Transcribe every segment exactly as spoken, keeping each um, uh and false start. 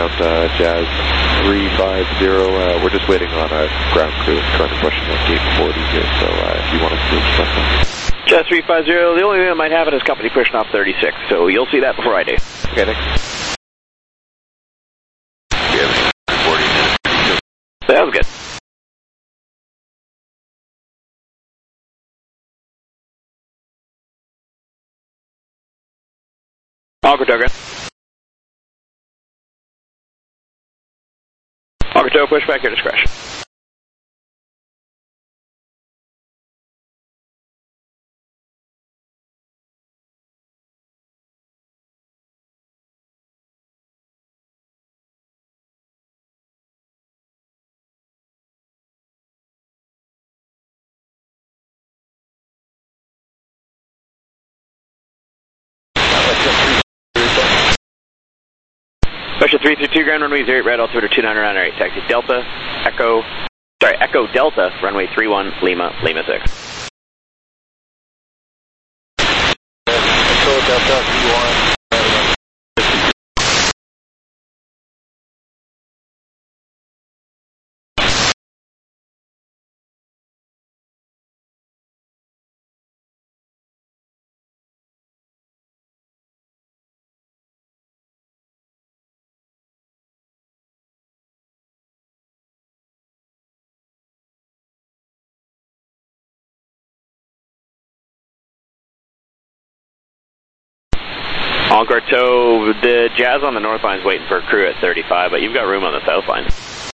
ground, uh, Jazz three five zero. Uh, we're just waiting on a ground crew trying to push in at gate forty here, so uh, if you want us to express them. Jazz three five zero, the only thing that might happen is company pushing off thirty-six, so you'll see that before I do. Okay, thanks. That was good. Alcatoga. Alcatoga, push back your discretion. Special three three two, ground runway zero eight, red, altimeter two nine nine eight, taxi Delta, Echo, sorry, Echo Delta, runway three one, Lima, Lima six. Echo Delta three one. Alcatoga, the Jazz on the north line is waiting for a crew at thirty-five, but you've got room on the south line.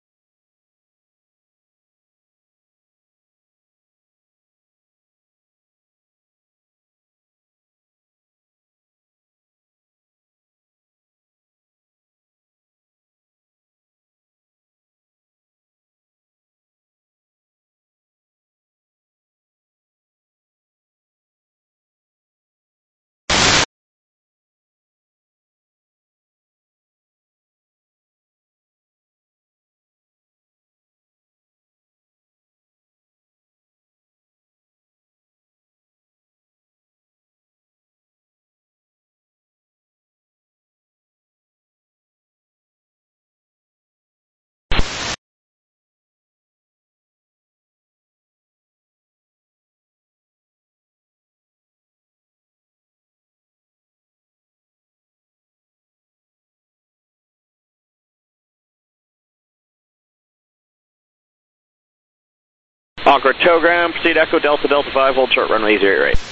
Alcatoga, proceed Echo Delta Delta five, hold short runway zero eight.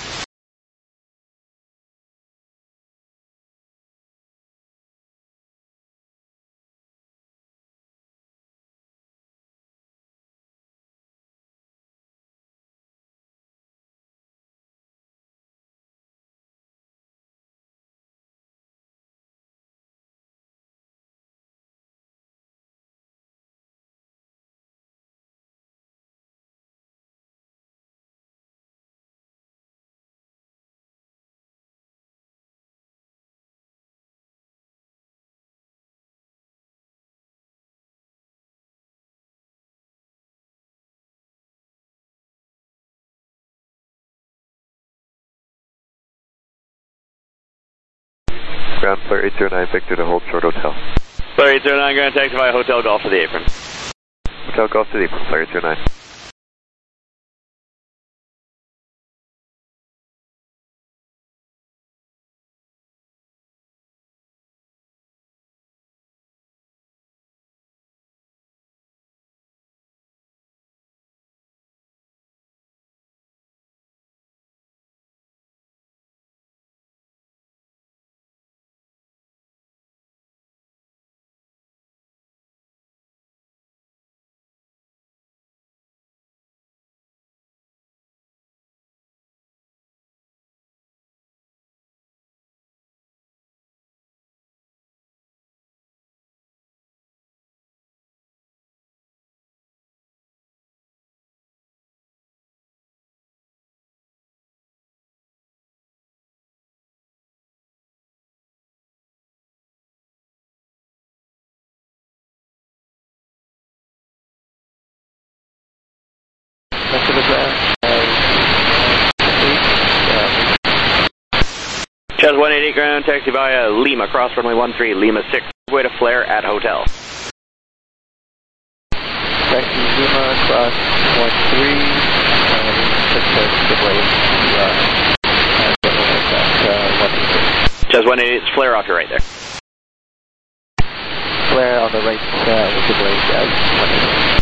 Ground Flare eight zero nine, Victor to hold short hotel. Flare eight zero nine, going to taxi via Hotel Golf to the apron. Hotel Golf to the apron, Flare eight zero nine. Back to the ground. Jazz one eighty ground, taxi via Lima, cross runway one three, Lima six. Way to flare at hotel. Taxi Lima, cross one three, and just to give way to, uh, uh, get away at, uh, one eight three. Just one eight, it's flare off your right there. Flare on the right, uh, we'll give way at one eight three.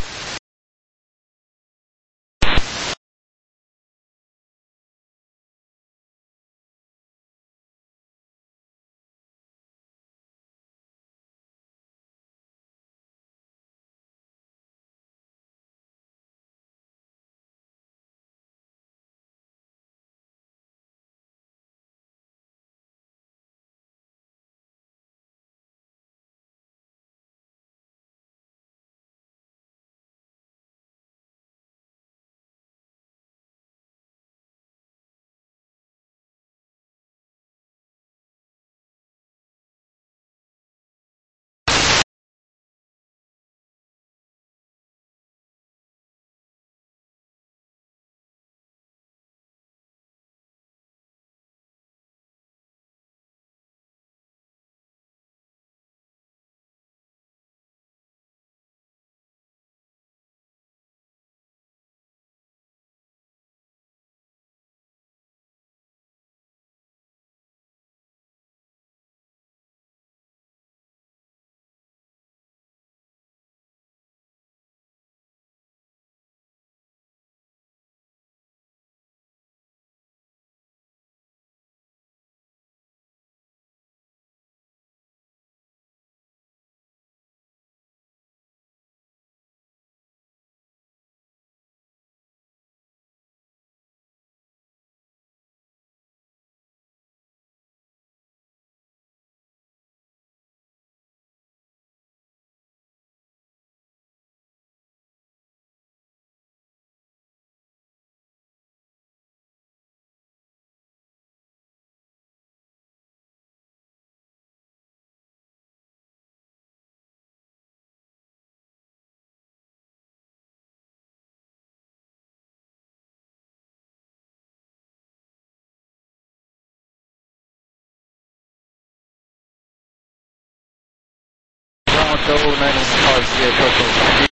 So nine one five,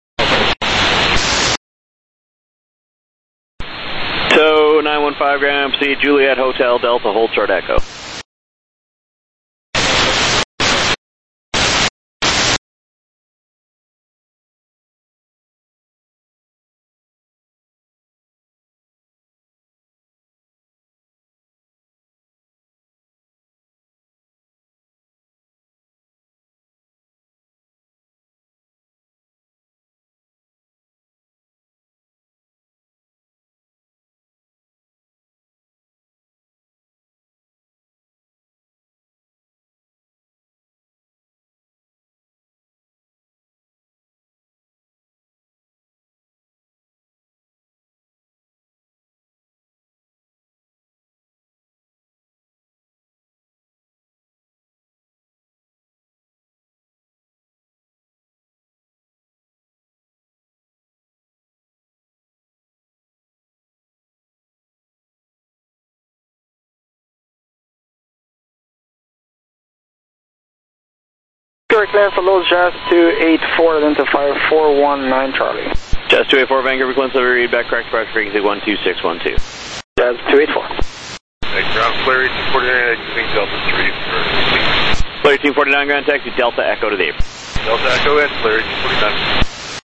So nine one five Graham C, Juliet Hotel Delta, hold short echo. Clear for Los Jazz two eight four, identify four one nine Charlie. Jazz two eight four, Vancouver, Glen Silver, read back, correct, approach frequency one two six one two. Jazz two eight four. Hey, ground clear, eighteen forty-nine, exiting Delta three for... Clear eighteen forty-nine, ground taxi, Delta Echo to the apron. Delta Echo in, clear eighteen forty-nine.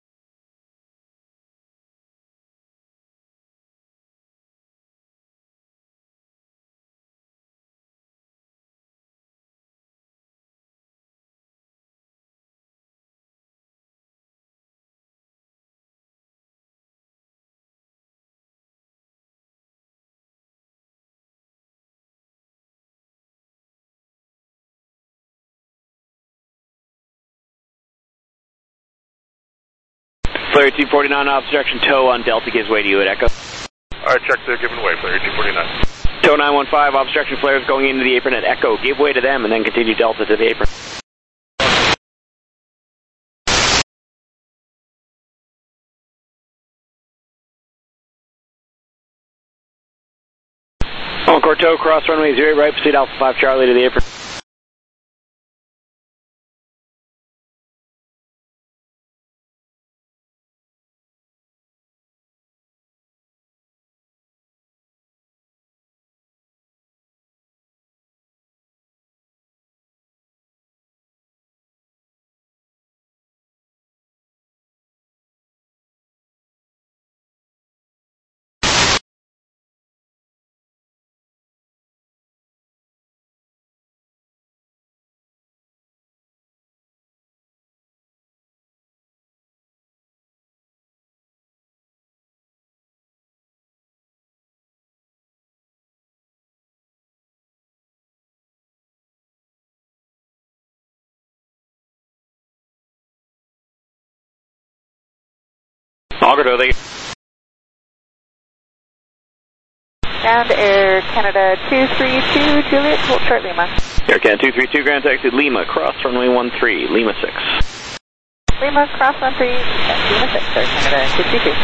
Flare eighteen forty-nine, obstruction tow on Delta gives way to you at Echo. Alright, check, they're giving way, Flare eighteen forty-nine. Tow nine one five, obstruction flares going into the apron at Echo. Give way to them and then continue Delta to the apron. Encore tow, cross runway zero eight right, proceed Alpha five Charlie to the apron. Auger, they. Ground Air Canada two three two, Juliet, hold short Lima. Air Canada two three two, ground taxi Lima, cross runway one three, Lima six. Lima, cross one three, Lima six, Air Canada two three two.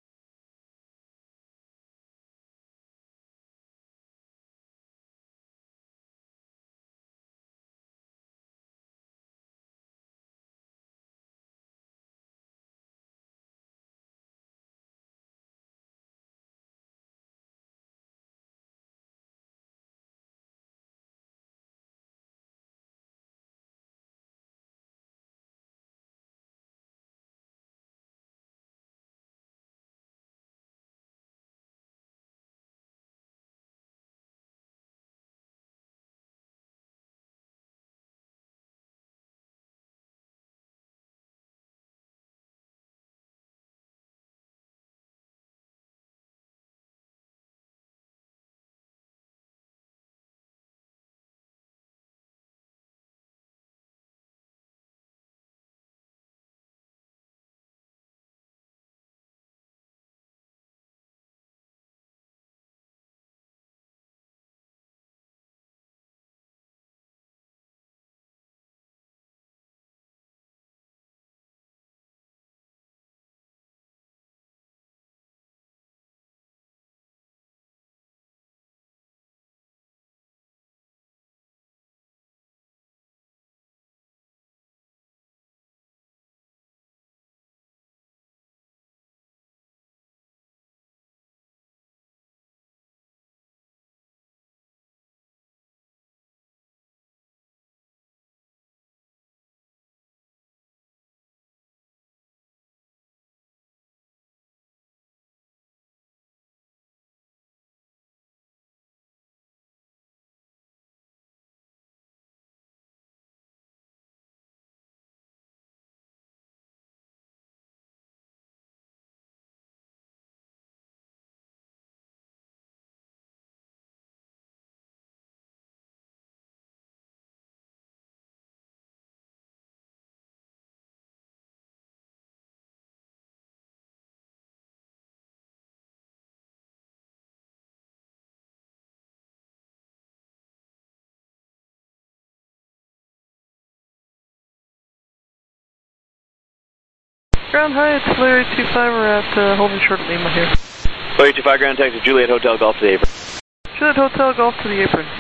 Ground hi, it's Larry two five, we're at uh, holding short Lima here. Larry two five, ground taxi Juliet Hotel Golf to the apron. Juliet Hotel Golf to the apron.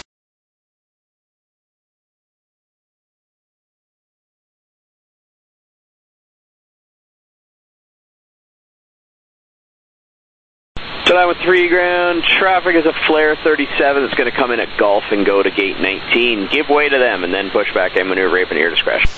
July with three ground, traffic is a flare thirty-seven that's going to come in at Gulf and go to gate nineteen. Give way to them and then push back and maneuver apron at your discretion.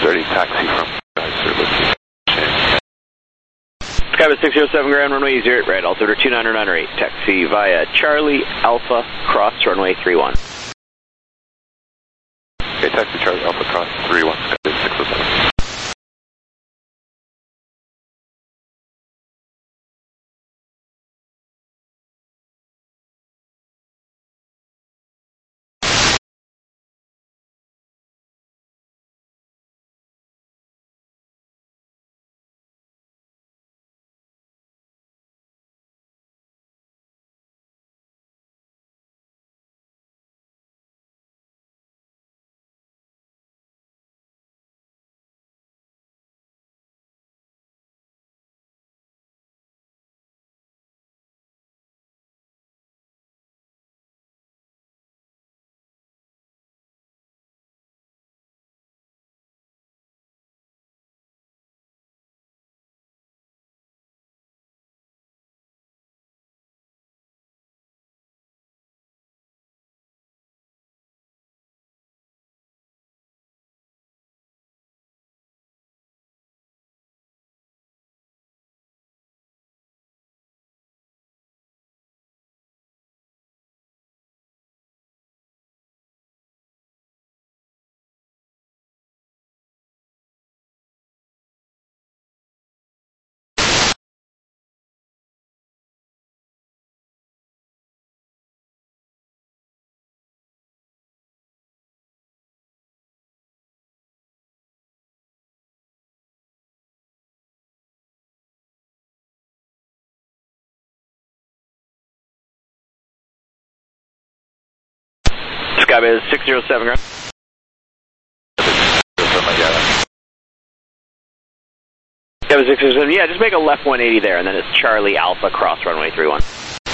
thirty, taxi from Sky Service. Skybus six zero seven ground, runway zero eight right, altimeter two nine nine eight, taxi via Charlie Alpha, cross runway three one. Okay, taxi Charlie Alpha, cross three one, Skybus six zero seven. Skybus six zero seven ground. Skybus six zero seven, yeah, just make a left one eighty there, and then it's Charlie Alpha, cross runway three one.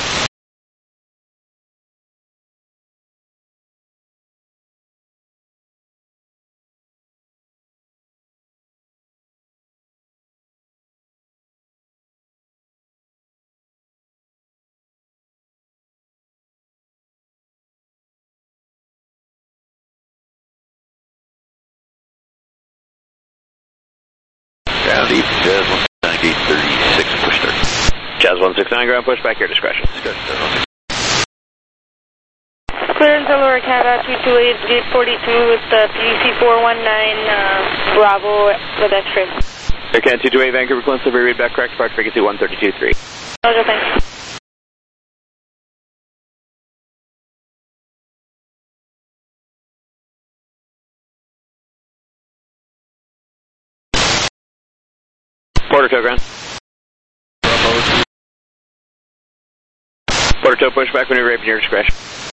Ground eight, Jazz one six nine, gate thirty-six, push start. Jazz one six nine ground, push back, your discretion. Clearance Aurora Canada two two eight, gate forty-two with the P D C four one nine, uh, Bravo with X-ray. Air Canada two two eight, Vancouver, Clinton, Silver, read back, correct, departure frequency one thirty-two point three. Okay, thanks. Porter ground. Porter push back when you're ready, your discretion.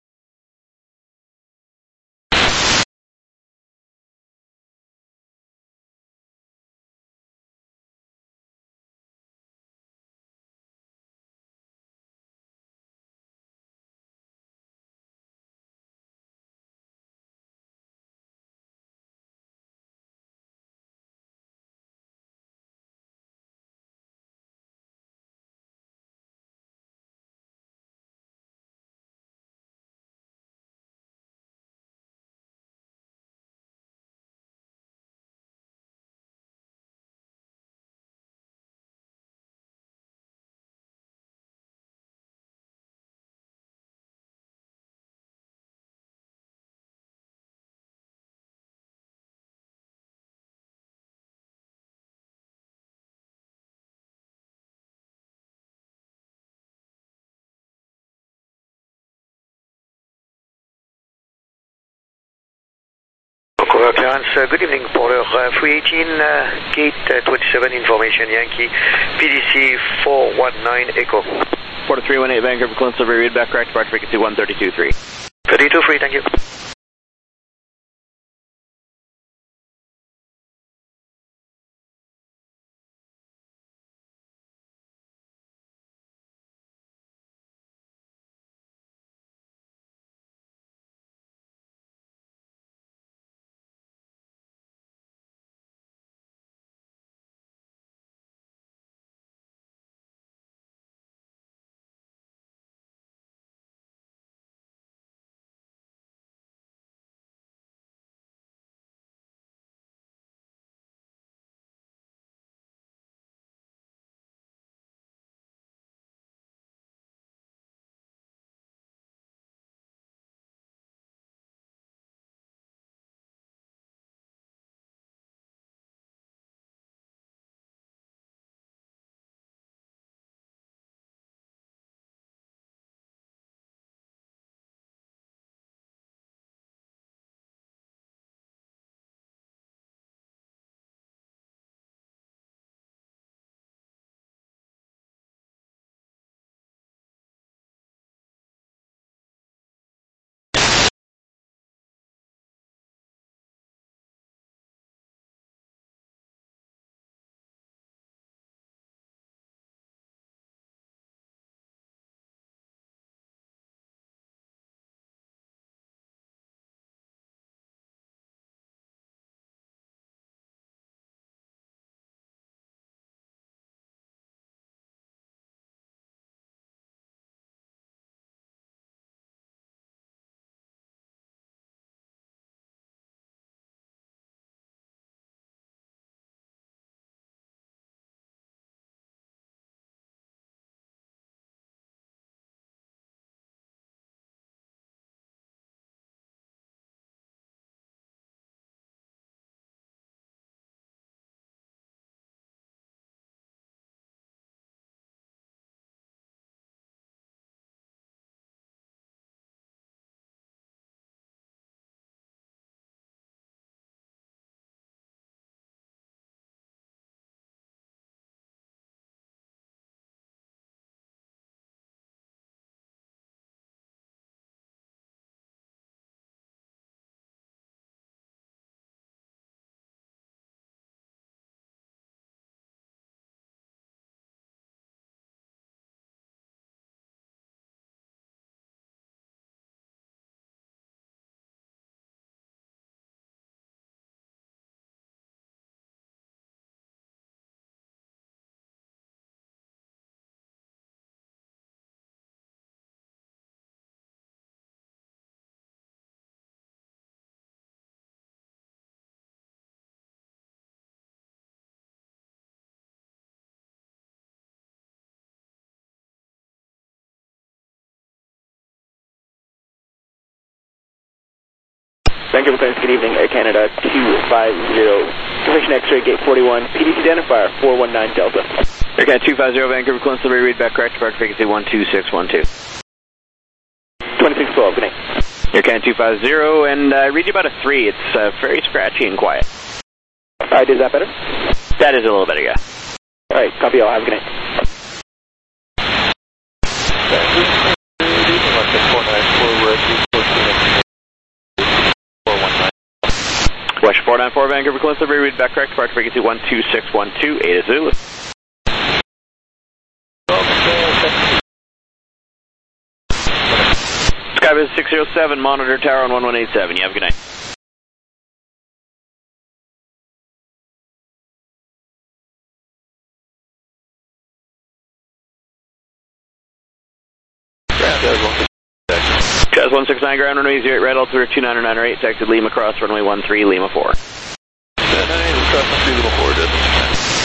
Clarence, uh, good evening, Porter. Uh, three eighteen, uh, gate uh, twenty-seven, information Yankee, P D C four one nine, Echo. Porter three one eight, Vancouver, Clinton, Silver, read back, correct, departure frequency one thirty-two point three. thirty-two point three, thank you. Vancouver Clearance, good evening, Air Canada two five zero. Confirmation X-ray, gate forty-one, P D C identifier four one nine Delta. Air Canada two five zero, Vancouver Clearance, read back correct, departure frequency one two six one two. twenty-six twelve, good night. Air Canada two five zero, and I uh, read you about a three. It's uh, very scratchy and quiet. Alright, is that better? That is a little better, yeah. Alright, copy all, have a good night. West four nine four, Vancouver Clearance, read back correct, departure frequency one two six one two, Ada Zulu. Skybiz six zero seven, monitor tower on one one eight seven. You have a good night. Jazz one six nine, ground runway zero eight, red altimeter two nine nine eight, taxi Lima cross runway one three, Lima four. nine nine, cross one three, Lima four, just.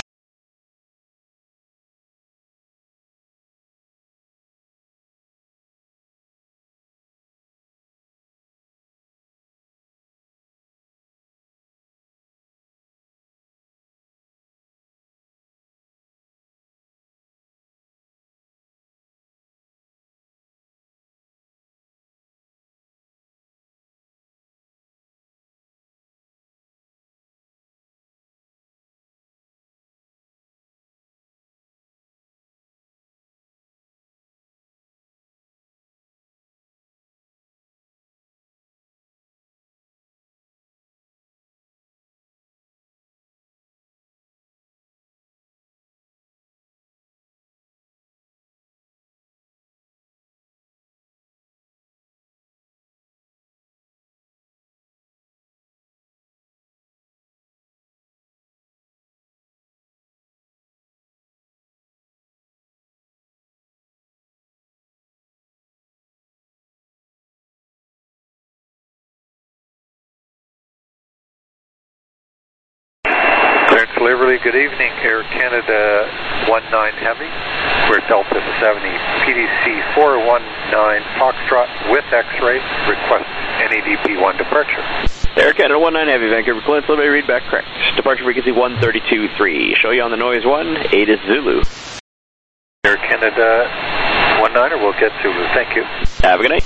Delivery, good evening, Air Canada one nine Heavy. We're Delta seventy, P D C four one nine Foxtrot with X-ray, request N A D P one departure. Air Canada one nine Heavy, Vancouver Clearance, let me read back correct. Departure frequency one thirty-two three. Show you on the noise one, Ada Zulu. Air Canada one niner, we'll get Zulu, thank you. Have a good night.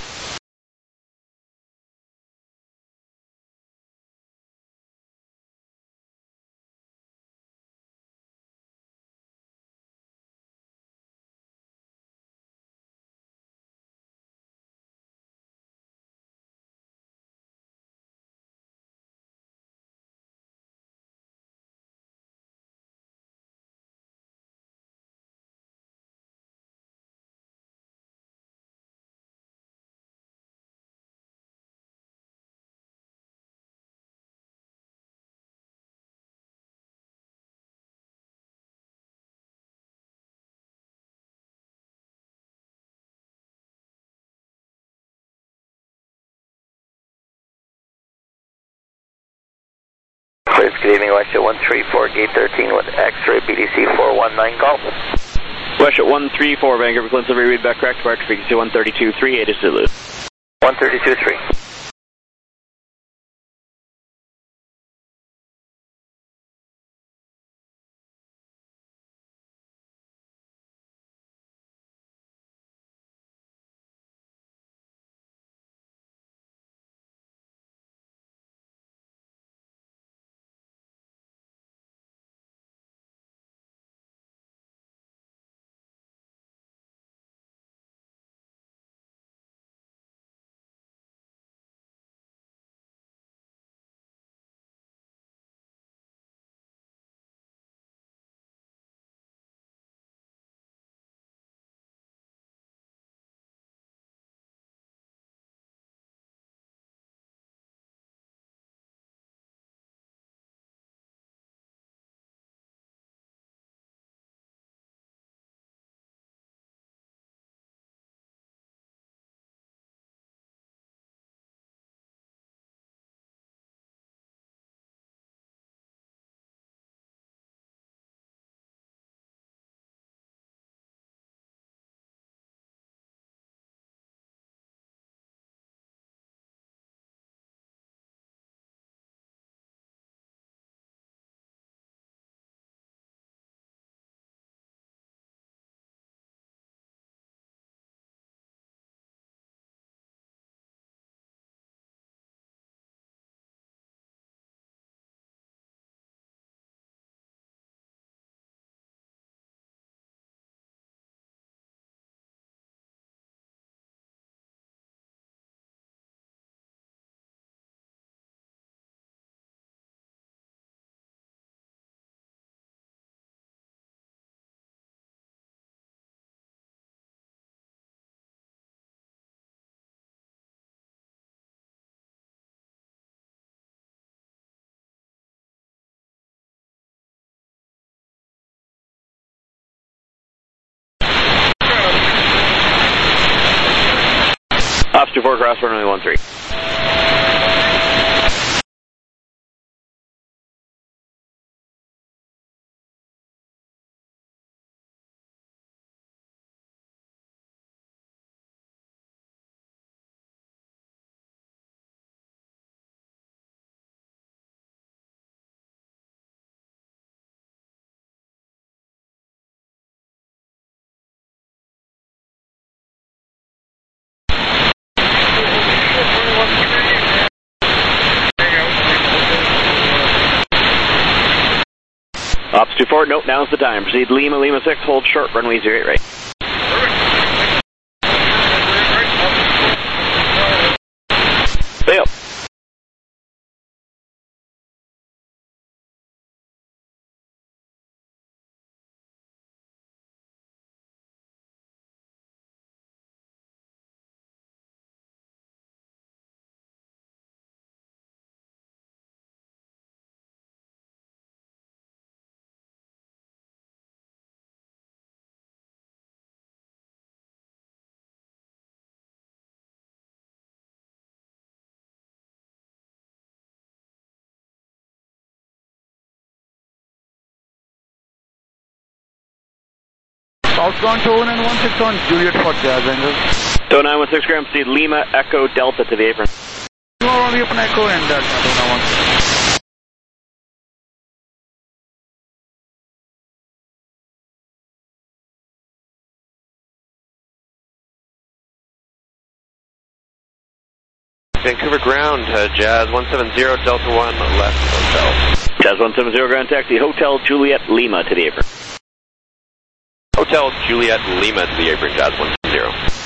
Good evening, West one three four, gate thirteen with X-ray, B D C four one nine Golf. West one three four, Vancouver Clearance, read back correct, departure frequency one thirty-two three, Ada Zulu. one thirty-two three. four, cross runway one three. Ops two four, nope, now's the time. Proceed Lima, Lima six, hold short, runway zero eight right. Stay up. Southbound two one one six on Juliet for Jazz Angle. two nine one six, ground proceed Lima, Echo, Delta to the apron. You are on the open Echo and Delta two nine one six. Vancouver ground, uh, Jazz one seven zero, Delta one, left hotel. Jazz one seven zero, ground taxi, Hotel Juliet Lima to the apron. Hotel Juliet Lima to the apron, Jazz one seven zero.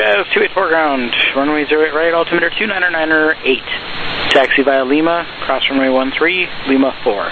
Canada two eight four ground, runway zero eight right, altimeter two niner niner eight. Taxi via Lima, cross runway one three, Lima four.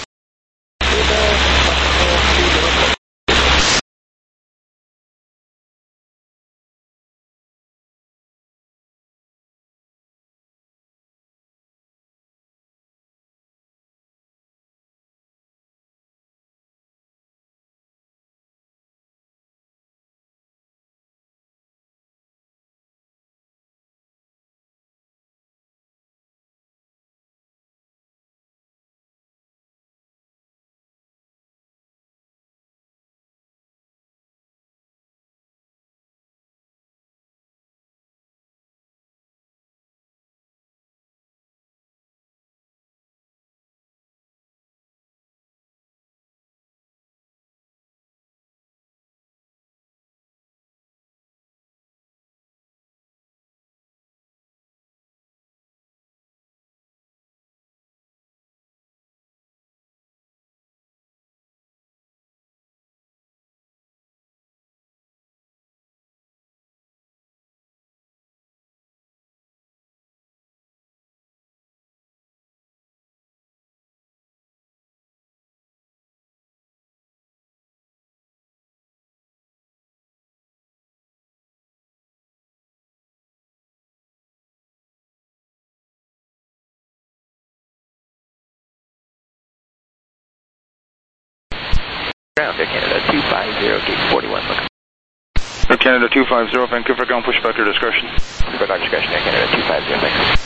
Ground, Air Canada two five zero, gate forty-one, look. Air Canada two five zero, Vancouver ground, pushback your discretion. Pushback discretion, Air Canada two five zero, thanks.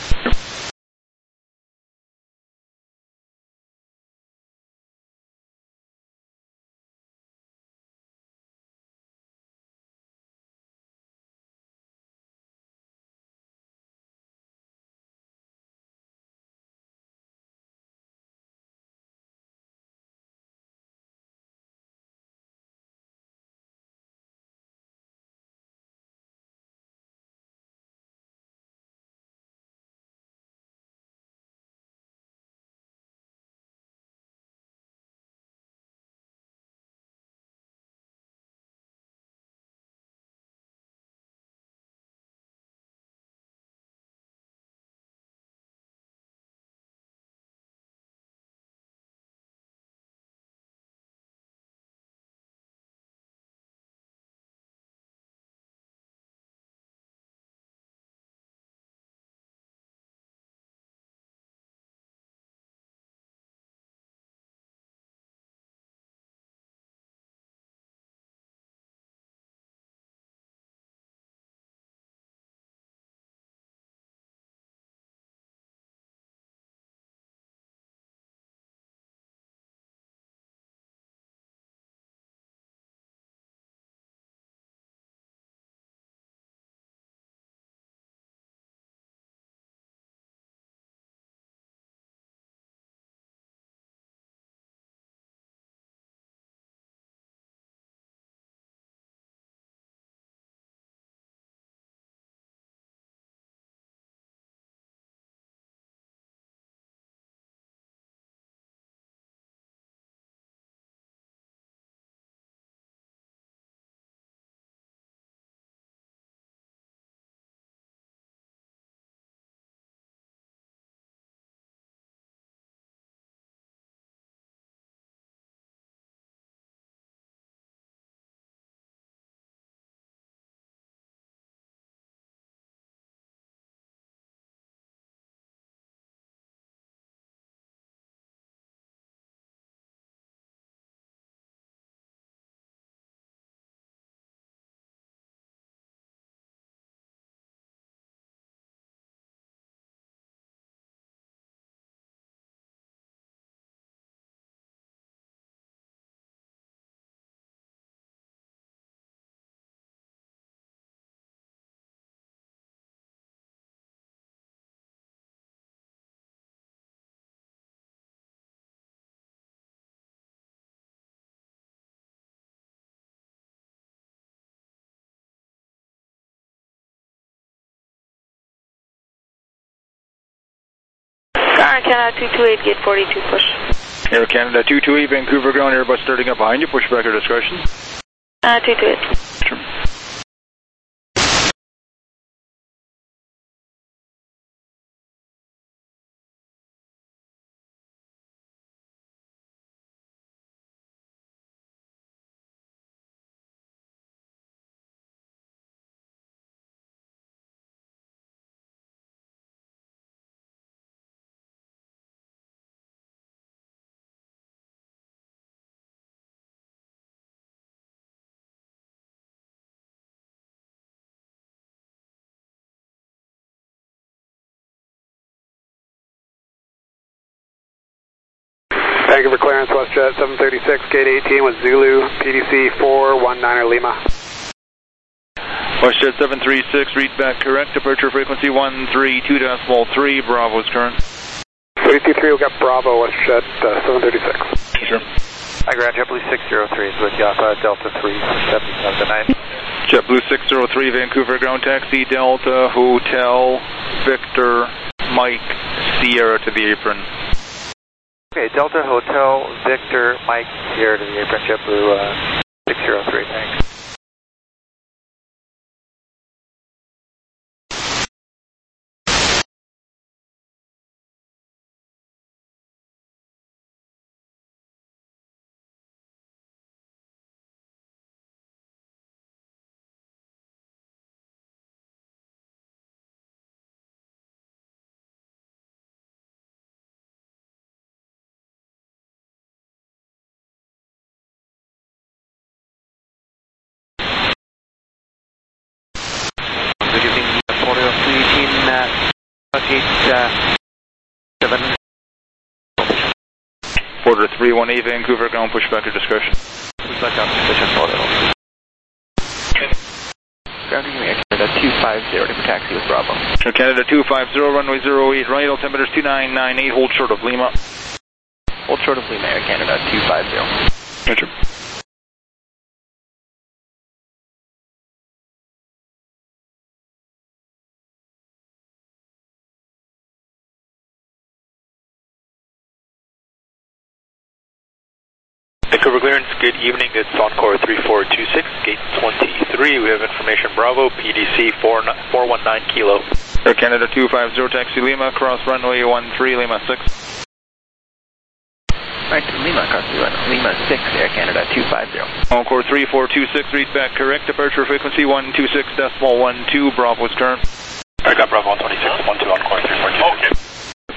Canada two two eight, gate forty-two, push. Air Canada two two eight, Vancouver ground, Airbus starting up behind you, pushback your discretion. Uh, two two eight. Sure. Thank you for clearance, WestJet seven thirty-six, gate eighteen with Zulu, P D C four one niner Lima. WestJet seven three six, read back correct, departure frequency one three two decimal three, Bravo's current. three two three, we got Bravo, WestJet uh, seven thirty-six. Sure. Hi, Ground JetBlue six zero three is with Yapa Delta three seven seven nine. JetBlue six zero three, Vancouver ground taxi, Delta, Hotel, Victor, Mike, Sierra to the apron. Okay, Delta, Hotel, Victor, Mike, Sierra to the apron, JetBlue uh, six zero three, thanks. Border three one eight, Vancouver ground, push back your discretion. Ground Air Canada two five zero to taxi with Bravo. Air Canada two five zero, runway zero eight right, altimeter two nine nine eight, hold short of Lima. Hold short of Lima, Air Canada two five zero. Roger. Vancouver clearance, good evening, it's Encore three four two six, gate twenty-three, we have information Bravo, P D C four one nine Kilo. Air Canada two five zero, taxi Lima, cross runway one three, Lima six. Right, Lima, cross Lima six, Air Canada two five zero. Encore three four two six, read back correct, departure frequency one two six decimal one two, Bravo's current. I got Bravo one twenty-six, one two, Encore three four two six. Okay.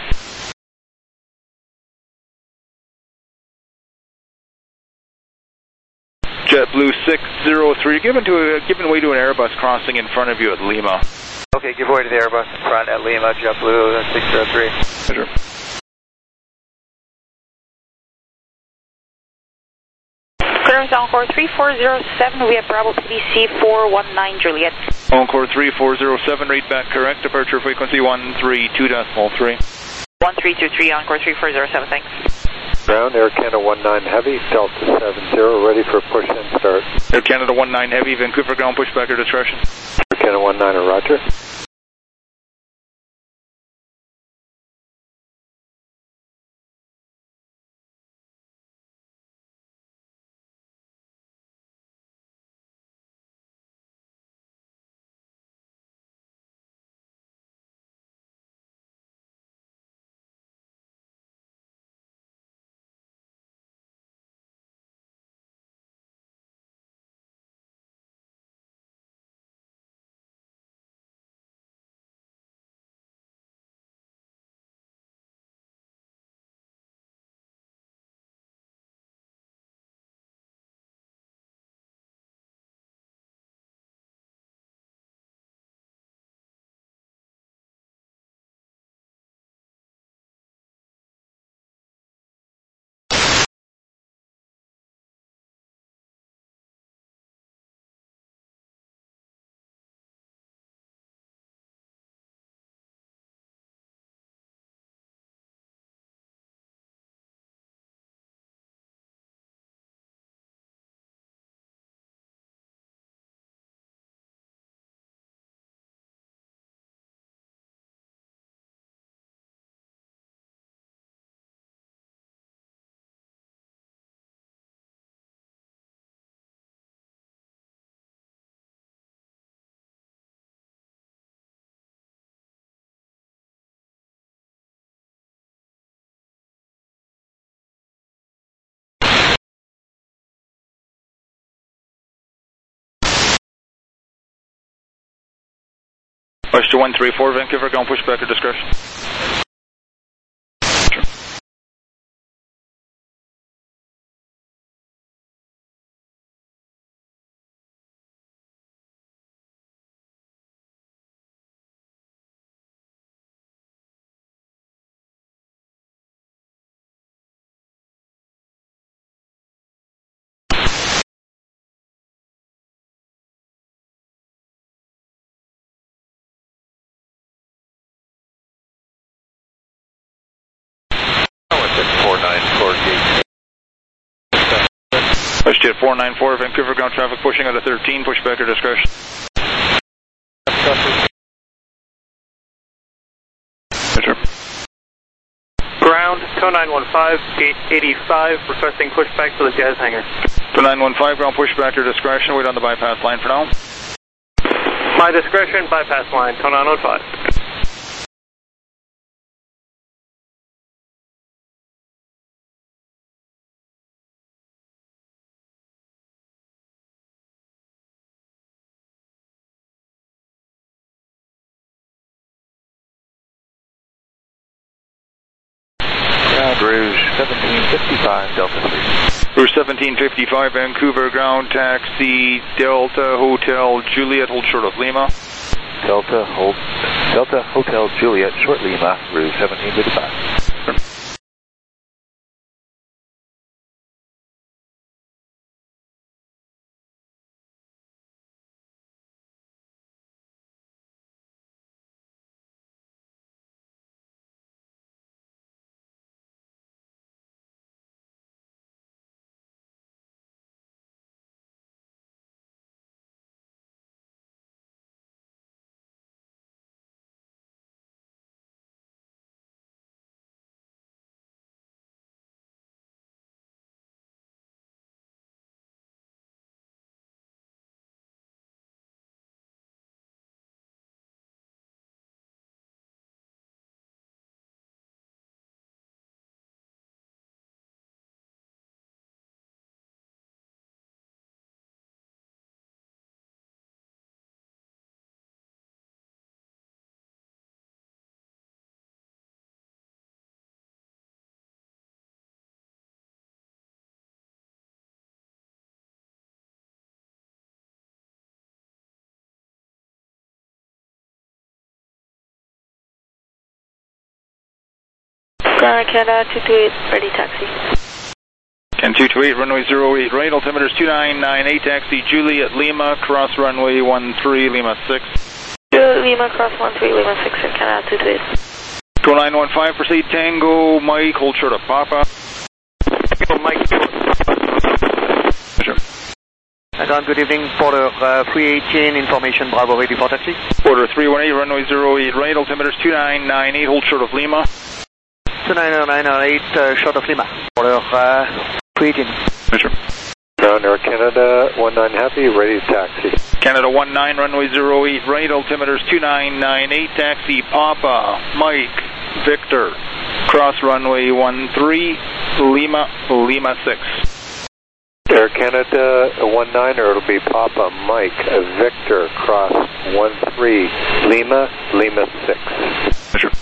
JetBlue six zero three, given to a, given way to an Airbus crossing in front of you at Lima. Okay, give way to the Airbus in front at Lima, JetBlue six zero three. Sure. Clearance Encore three four zero seven, we have Bravo P D C four one nine Juliet. Encore three four zero seven, read back correct, departure frequency one three two decimal three. one three two three, Encore three four zero seven, thanks. Ground, Air Canada one nine Heavy, Delta seven zero, ready for push and start. Air Canada one nine Heavy, Vancouver ground, push back your discretion. Air Canada one nine, roger. Oyster one three four, Vancouver ground, push back your discretion. Jet four nine four, Vancouver ground traffic pushing out of thirteen, push back your discretion. Ground, two nine one five, gate eighty-five, requesting pushback to the Jazz hangar. two nine one five, ground push back your discretion, wait on the bypass line for now. My discretion, bypass line, two nine one five. Rouge seventeen fifty-five, Delta three. Rouge seventeen fifty-five, Vancouver ground taxi, Delta Hotel Juliet, hold short of Lima. Delta, hold, Delta Hotel Juliet, short Lima, Rouge seventeen fifty-five. Ground Canada two two eight, ready taxi. Can two two eight, runway zero eight right, altimeter is two nine nine eight, taxi Juliet Lima, cross runway one three, Lima six. Juliet Lima, cross one three, Lima six, and Canada two two eight. two nine one five, proceed Tango, Mike, hold short of Papa. Tango, Mike. Sure. Again, good evening, Porter uh, three eighteen, information, Bravo, ready for taxi. Porter three one eight, runway zero eight right, altimeter is two nine nine eight, hold short of Lima. two nine nine eight, uh, short of Lima. Porter uh, three eighteen. Sure. Ground Air Canada one nine Happy, ready to taxi. Canada one nine, runway zero eight right, altimeter is two nine nine eight, taxi Papa, Mike, Victor, cross runway one three, Lima, Lima six. Air Canada one nine, or it'll be Papa, Mike, Victor, cross one three, Lima, Lima six. Sure.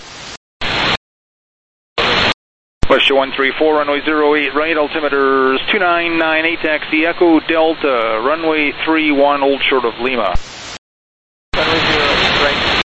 West one three four, runway zero eight right, altimeter is two nine nine eight, taxi Echo Delta, runway three one, hold short of Lima. Runway zero eight right.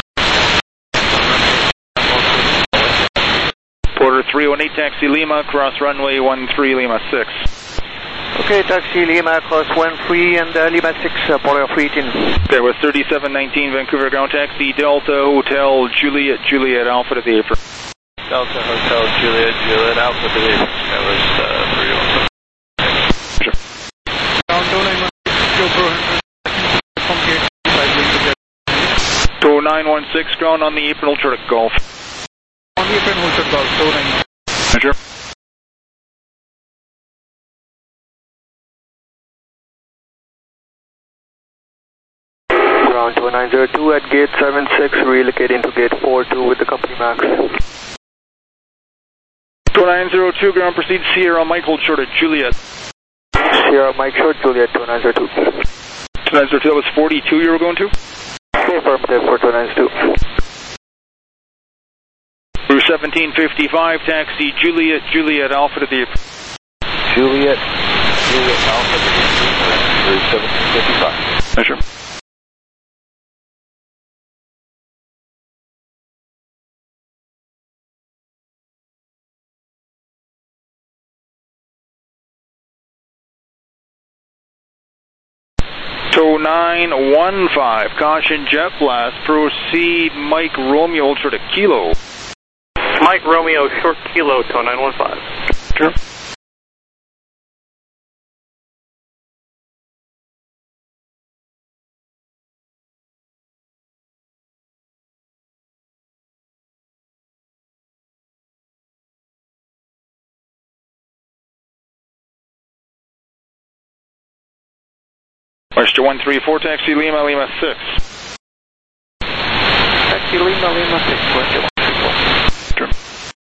Porter three one eight, taxi Lima, cross runway one three, Lima six. Okay, taxi Lima, cross one three, and uh, Lima six, uh, Porter three eighteen. There was thirty-seven nineteen, Vancouver ground taxi, Delta Hotel Juliet, Juliet Alpha to the apron. Delta Hotel Juliet, Juliet Alpha to the apron. That was uh, three one seven. Sure. two nine one six, ground on the apron, ultra Golf. On the apron, ultra Golf, two nine. Sure. Ground two nine zero two at gate seven six, relocating to gate four two with the company max. two nine zero two, ground proceed Sierra Mike, hold short at Juliet. Sierra Mike, short Juliet, two nine zero two. two nine zero two, that was forty-two you were going to? Affirmative for two nine zero two. Rouge seventeen fifty-five, taxi Juliet, Juliet Alpha to the... Juliet, Juliet Alpha to the Rouge seventeen fifty-five. Sure. two nine one five, caution jet blast, proceed Mike Romeo, ultra to Kilo. Mike Romeo, short Kilo, two nine one five. Sure. Oyster one three four, taxi Lima, Lima six. Taxi Lima, Lima six, Oyster one three four. Sure.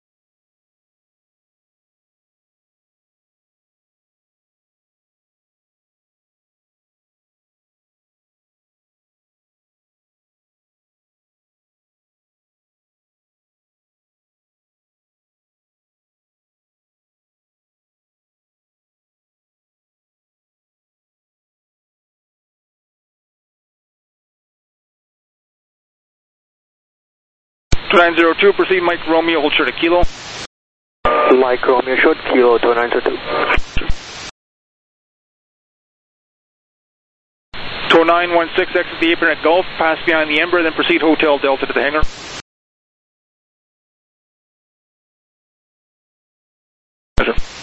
two nine zero two, proceed Mike Romeo, hold short of Kilo. Mike Romeo, short Kilo, two nine zero two. two nine one six, exit the apron at Gulf, pass behind the Ember, then proceed Hotel Delta to the hangar. Yes, sir.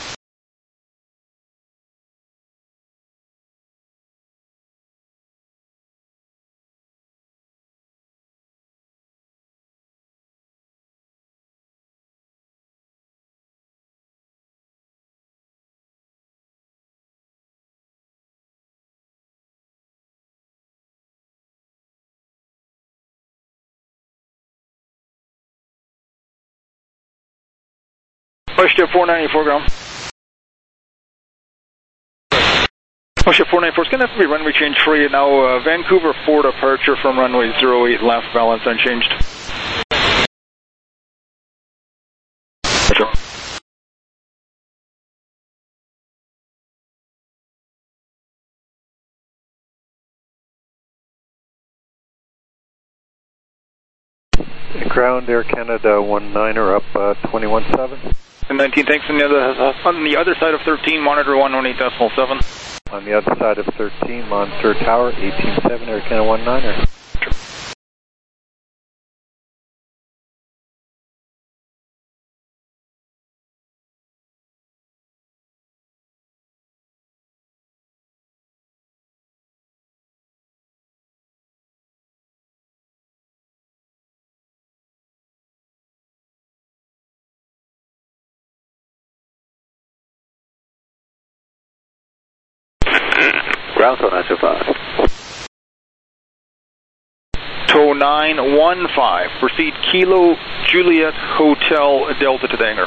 Oyster four ninety-four, ground. Oyster four ninety-four, it's going to have to be runway change for you now. Uh, Vancouver four departure from runway zero eight left, balance unchanged. Sure. Ground Air Canada one niner up uh, twenty-one seven. And nineteen, thanks. On the other, uh, on the other side of thirteen, monitor one one eight decimal seven. On the other side of thirteen, monitor tower eighteen seven, Air Canada one niner. Sure. Ground two nine two five. two nine one five, proceed Kilo Juliet Hotel Delta to the hangar.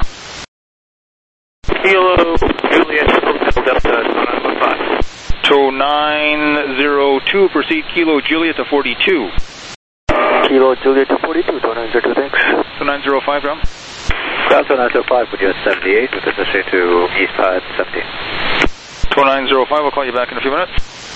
Kilo Juliet Hotel Delta two nine one five. two nine zero two, proceed Kilo Juliet to forty-two. Kilo Juliet to forty-two, two nine zero two, thanks. two nine zero five, ground. Ground two nine zero five, would you have seventy-eight with position to east side seventeen. two nine zero five, I'll call you back in a few minutes.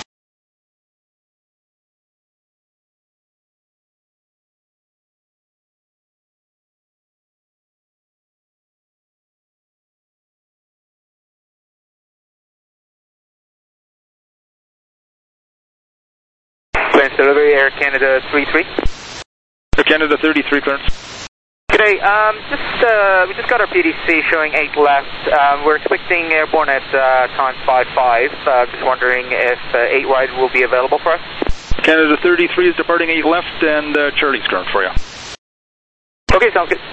Clearance delivery, Air Canada three three. Air Canada thirty-three, clearance. G'day, um, just, uh, we just got our P D C showing eight left. Um, we're expecting airborne at uh, time five five. Uh, just wondering if uh, eight wide will be available for us. Canada thirty-three is departing eight left, and uh, Charlie's current for you. Okay, sounds good.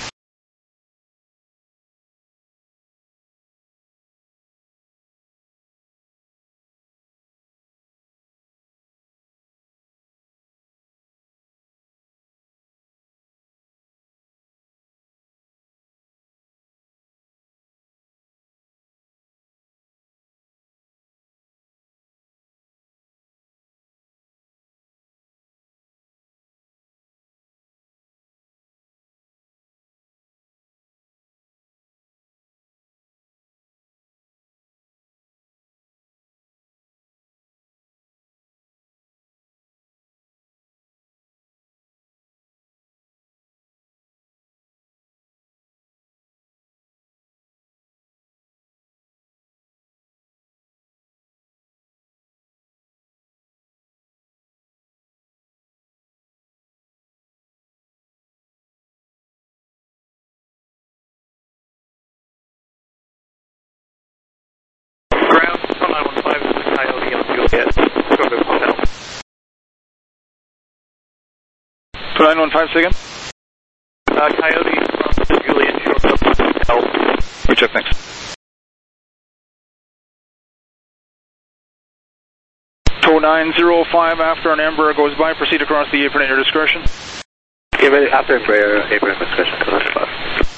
two nine one five, second. Uh, Coyote from Juliet Short up Hotel. We check, thanks. two oh nine oh five after an Embraer goes by, proceed across the apron at your discretion. Okay, ready after Embraer, apron discretion, five.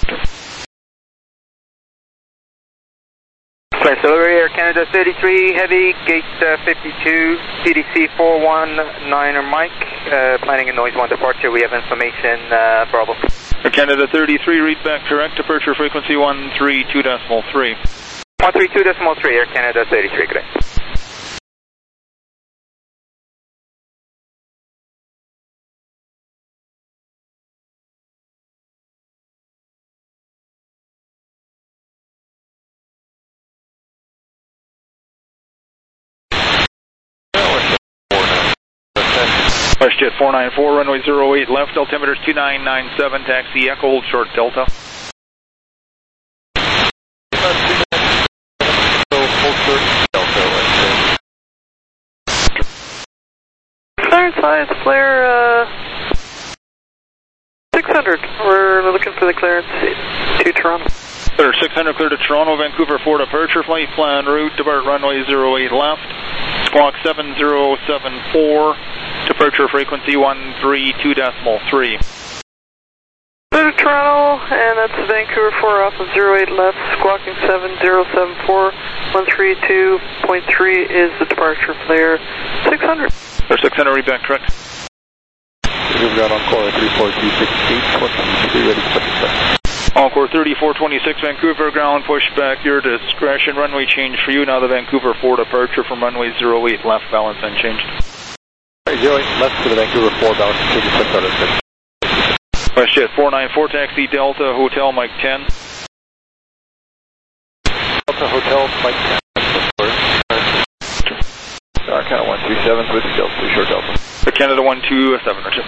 Clear Celery, Air Canada thirty-three, heavy, gate uh, fifty-two, P D C four one niner Mike, uh, planning a noise one departure, we have information, uh, Bravo. Air Canada thirty-three, read back correct, departure frequency one three two decimal three. one three two decimal three, Air Canada thirty-three, good day. WestJet four nine four, runway zero eight left, altimeter two nine nine seven, taxi Echo, hold short Delta. Clearance size, flare uh, six hundred. We're looking for the clearance to Toronto. Clear six hundred, clear to Toronto, Vancouver four departure, flight plan route, depart runway zero eight left, squawk seven zero seven four, departure frequency one three two decimal three. Clear to Toronto, and that's Vancouver four off of zero eight left, squawking seven zero seven four, one three two point three is the departure, flare six hundred. Clear six hundred, read back correct. We've got Encore three four two six eight twenty-three, ready for pushback. Encore thirty-four twenty-six, Vancouver ground, pushback, your discretion, runway change for you, now the Vancouver four departure from runway zero eight left, balance unchanged. zero eight left to the Vancouver four, balance thirty-six hundred. WestJet four nine four, taxi Delta, Hotel Mike ten. Delta Hotel Mike ten. Star Canada one three seven, with Delta, short Delta. The Canada one two seven, Richard.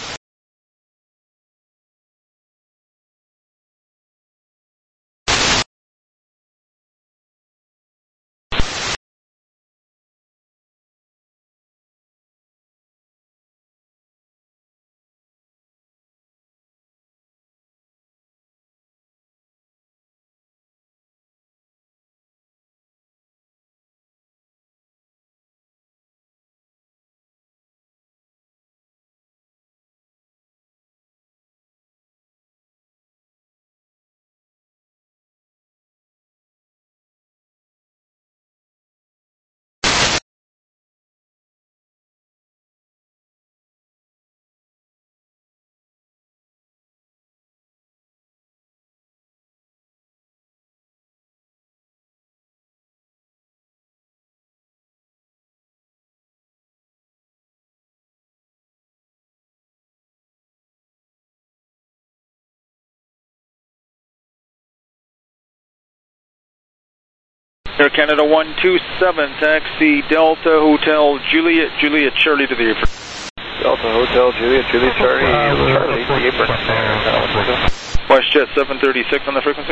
Air Canada one two seven, taxi Delta Hotel Juliet, Juliet Charlie to the apron. Delta Hotel Juliet, Juliet Charlie, Charlie to the apron. WestJet seven thirty-six on the frequency.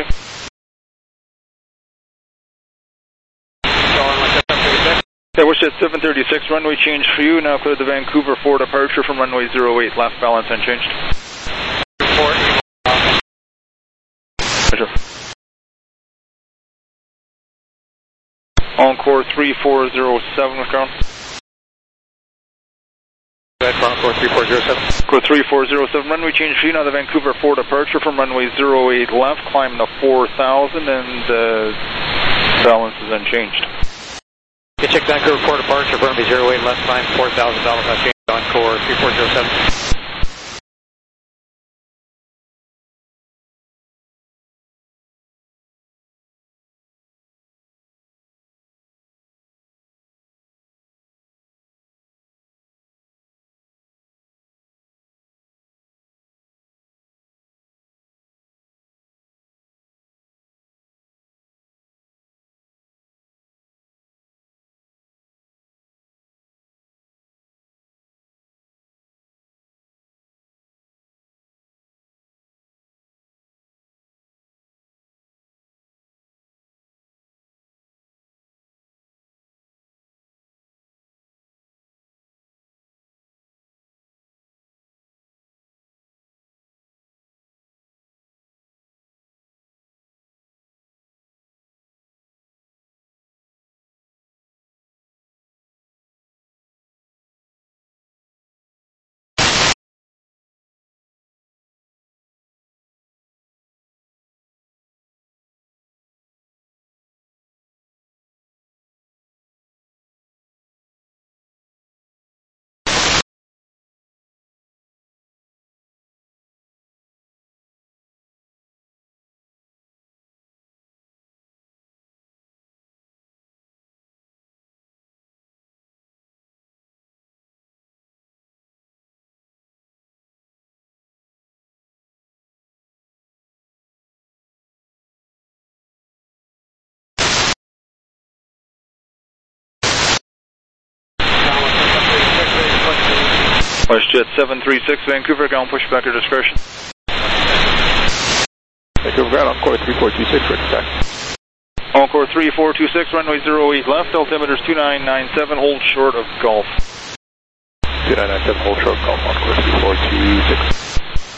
Yeah, WestJet seven thirty-six, runway change for you, now clear the Vancouver four departure from runway zero eight left, balance unchanged. Roger. Encore three four zero seven with ground. Encore three four zero seven. Encore three four zero seven, runway change for you, now the Vancouver four departure from runway zero eight left, climb to four thousand, and uh, balance is unchanged. You check Vancouver four departure, runway zero eight left, climb four thousand, balance unchanged, Encore three four zero seven. WestJet seven three six, Vancouver, ground pushback at discretion. Vancouver ground, Encore three four two six, ready taxi. Encore three four two six, runway zero eight left, altimeter is two nine nine seven, hold short of Golf. two nine nine seven, hold short of Golf, Encore three four two six.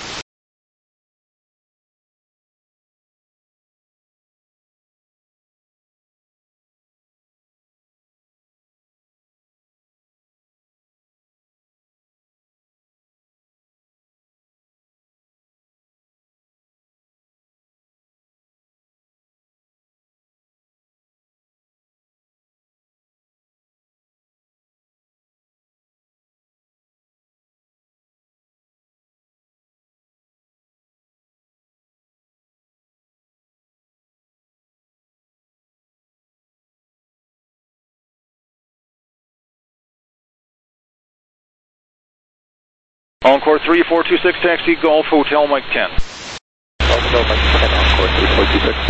Encore three four two six, taxi Golf, Hotel Mike ten. Hotel Mike ten, Encore three four two six.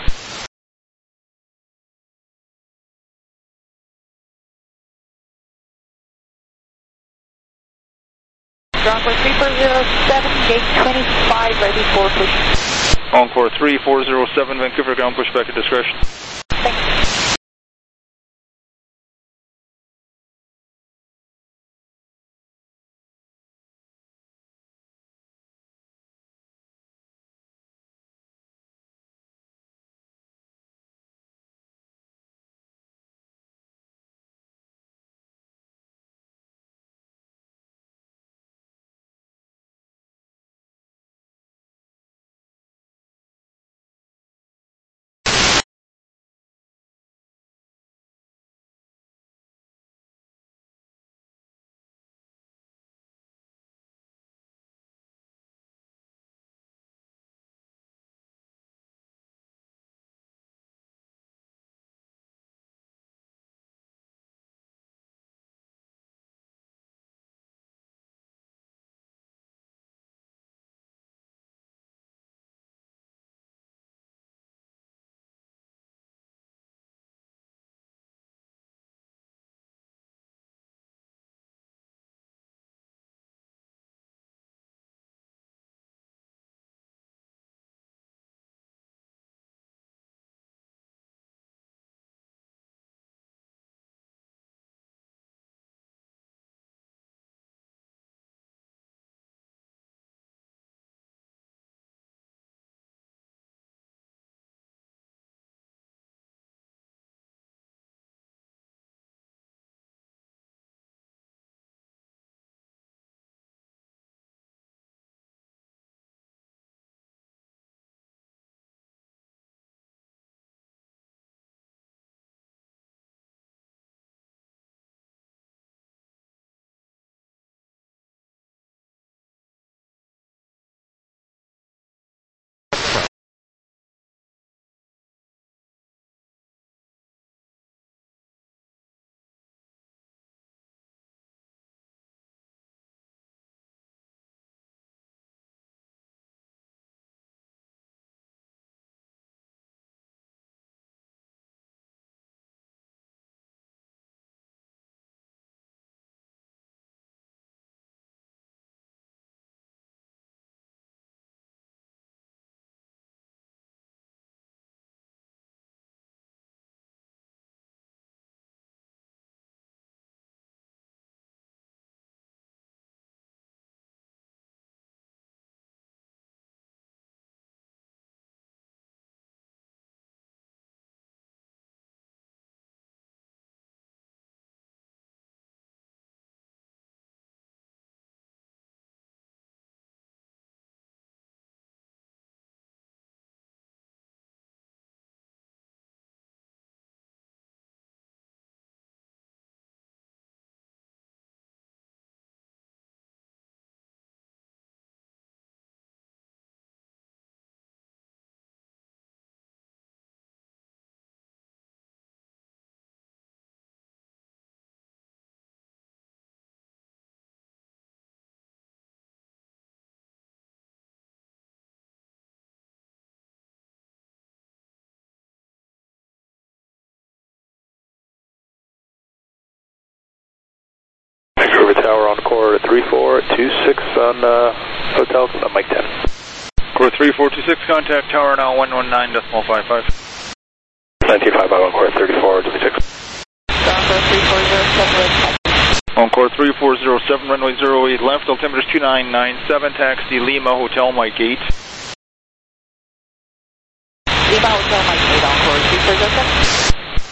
Encore three four zero seven, gate twenty-five, ready for push. Encore three four zero seven, Vancouver, ground pushback at discretion. Thanks. Vancouver Tower, Encore three four two six on uh, Hotel, uh, Mike ten. Core three four two six, contact tower now one one nine decimal five five. nineteen five by one, core thirty-four W six. On core three four zero seven, runway zero eight left, altimeter is two nine nine seven, taxi Lima Hotel Mike eight. Lima Hotel Mike eight on core three four zero seven.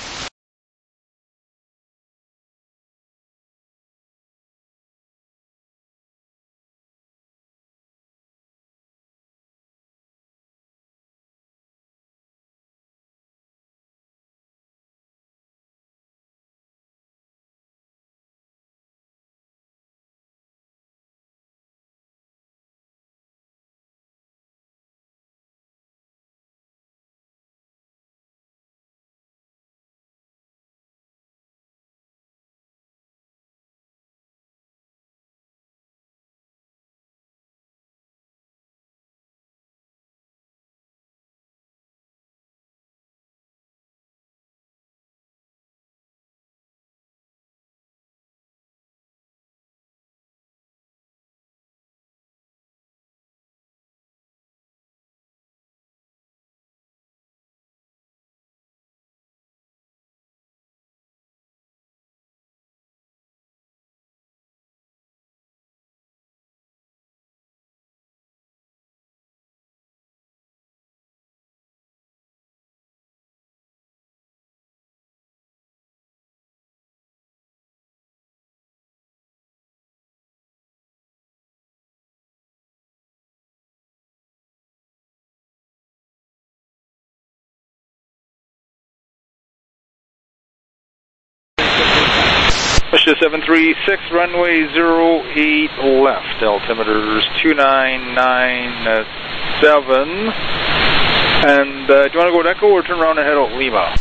Russia seven three six, runway zero eight left, altimeters two nine nine seven. And uh, do you want to go to Echo or turn around and head out Lima?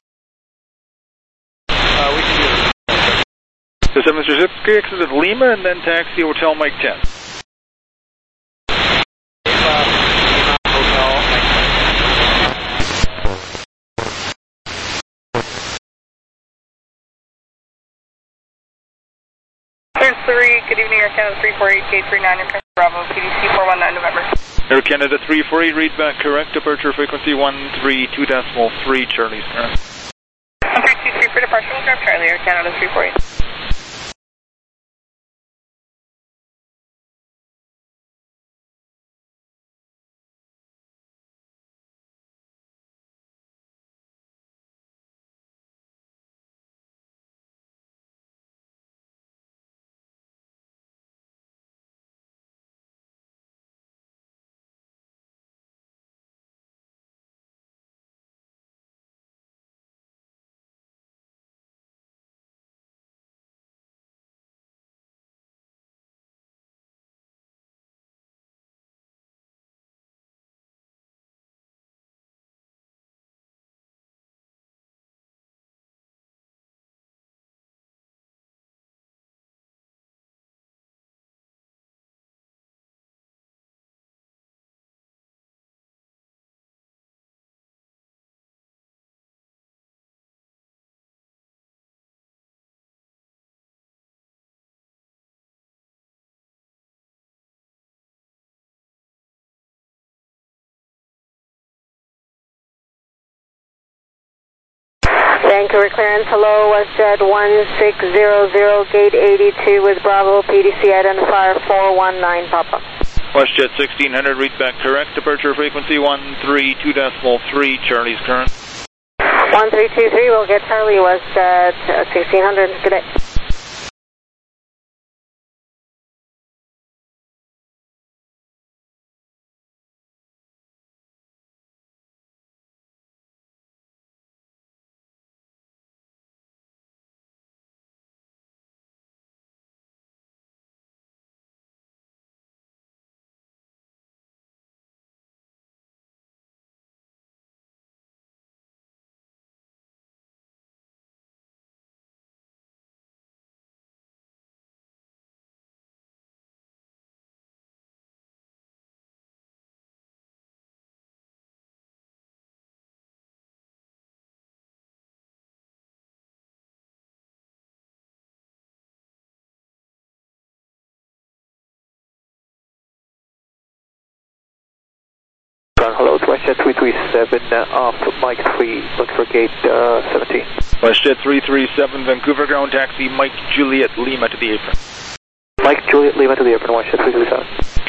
Uh, we can do it. The seven three six, okay, exit at Lima and then taxi Hotel Mike ten. three, good evening, Air Canada three four eight, gate three nine, Bravo, P D C four one nine, November. Air Canada three four eight, read back correct, departure frequency one three two decimal three, Charlie's turn. one three two three for departure, we'll grab Charlie, Air Canada three four eight. Vancouver clearance, hello, WestJet one six zero zero, gate eighty-two with Bravo, P D C identifier four one nine, Papa. WestJet sixteen hundred, read back correct, departure frequency one three two decimal three, Charlie's current. one three two three, we'll get Charlie, WestJet sixteen hundred, good day. WestJet three three seven, uh, off Mike three, look for gate uh, seventeen. WestJet three three seven, Vancouver ground taxi, Mike Juliet Lima to the apron. Mike Juliet Lima to the apron, WestJet three three seven.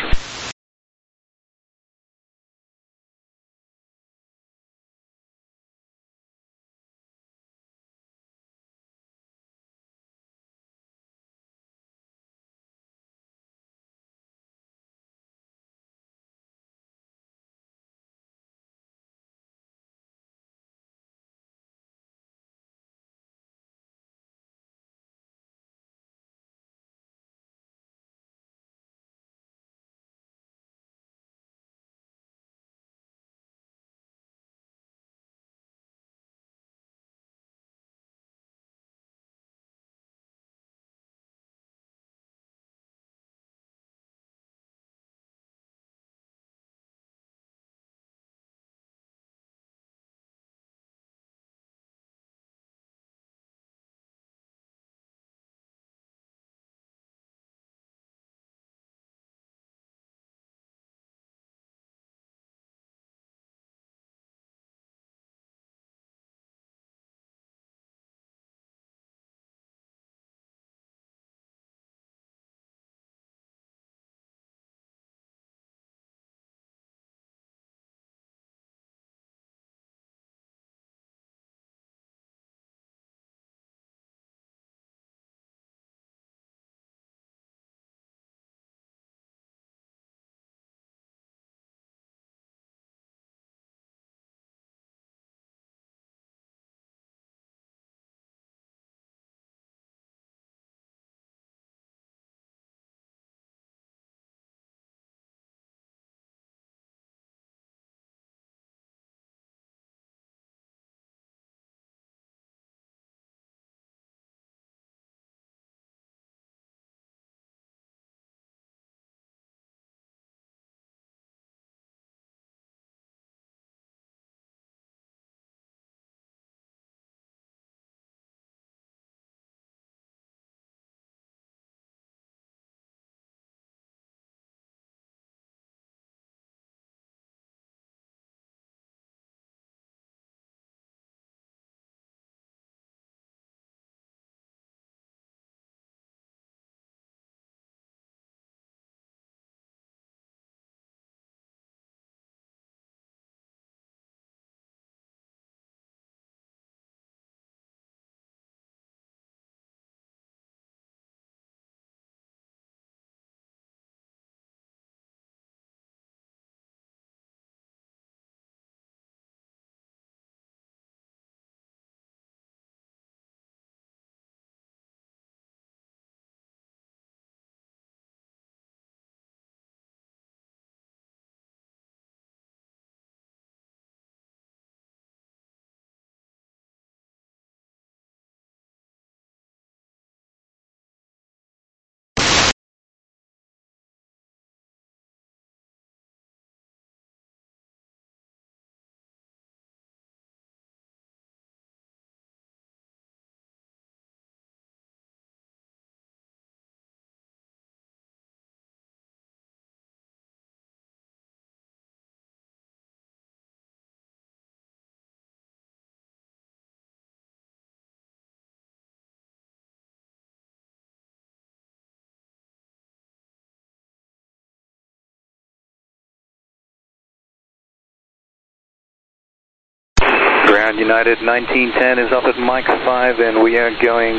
Ground United nineteen ten is up at Mike five, and we are going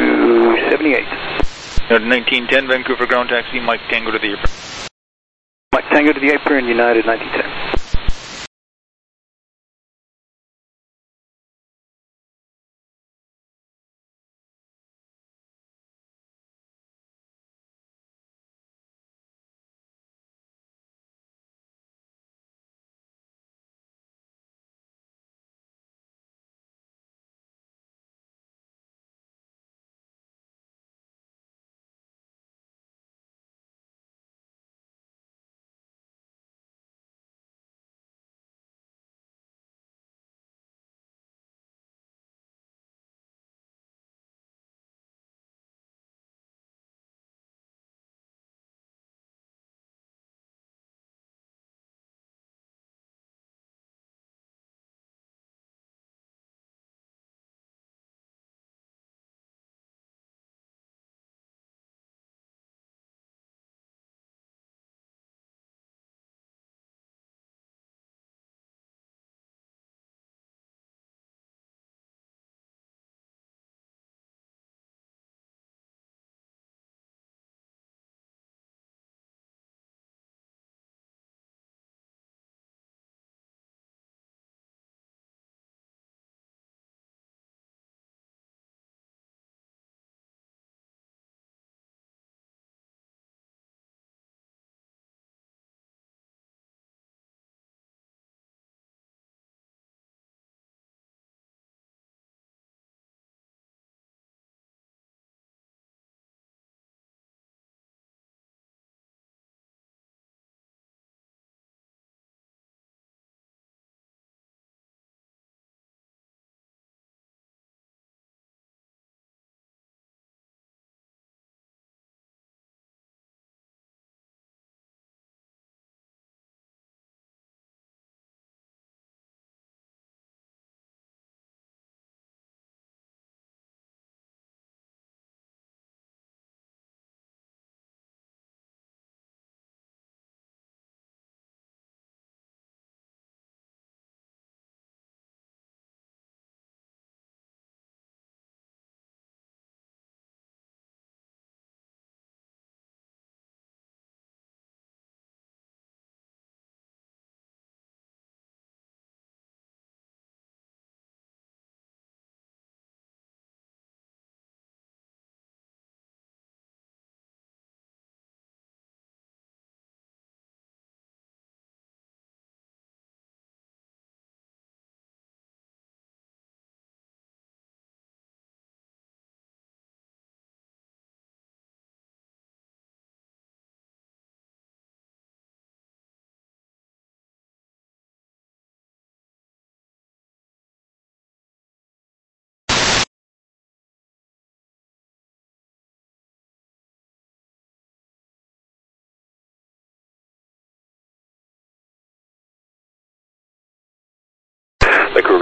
to seventy-eight. United nineteen ten, Vancouver ground taxi, Mike Tango to the apron. Mike Tango to the apron, United nineteen ten.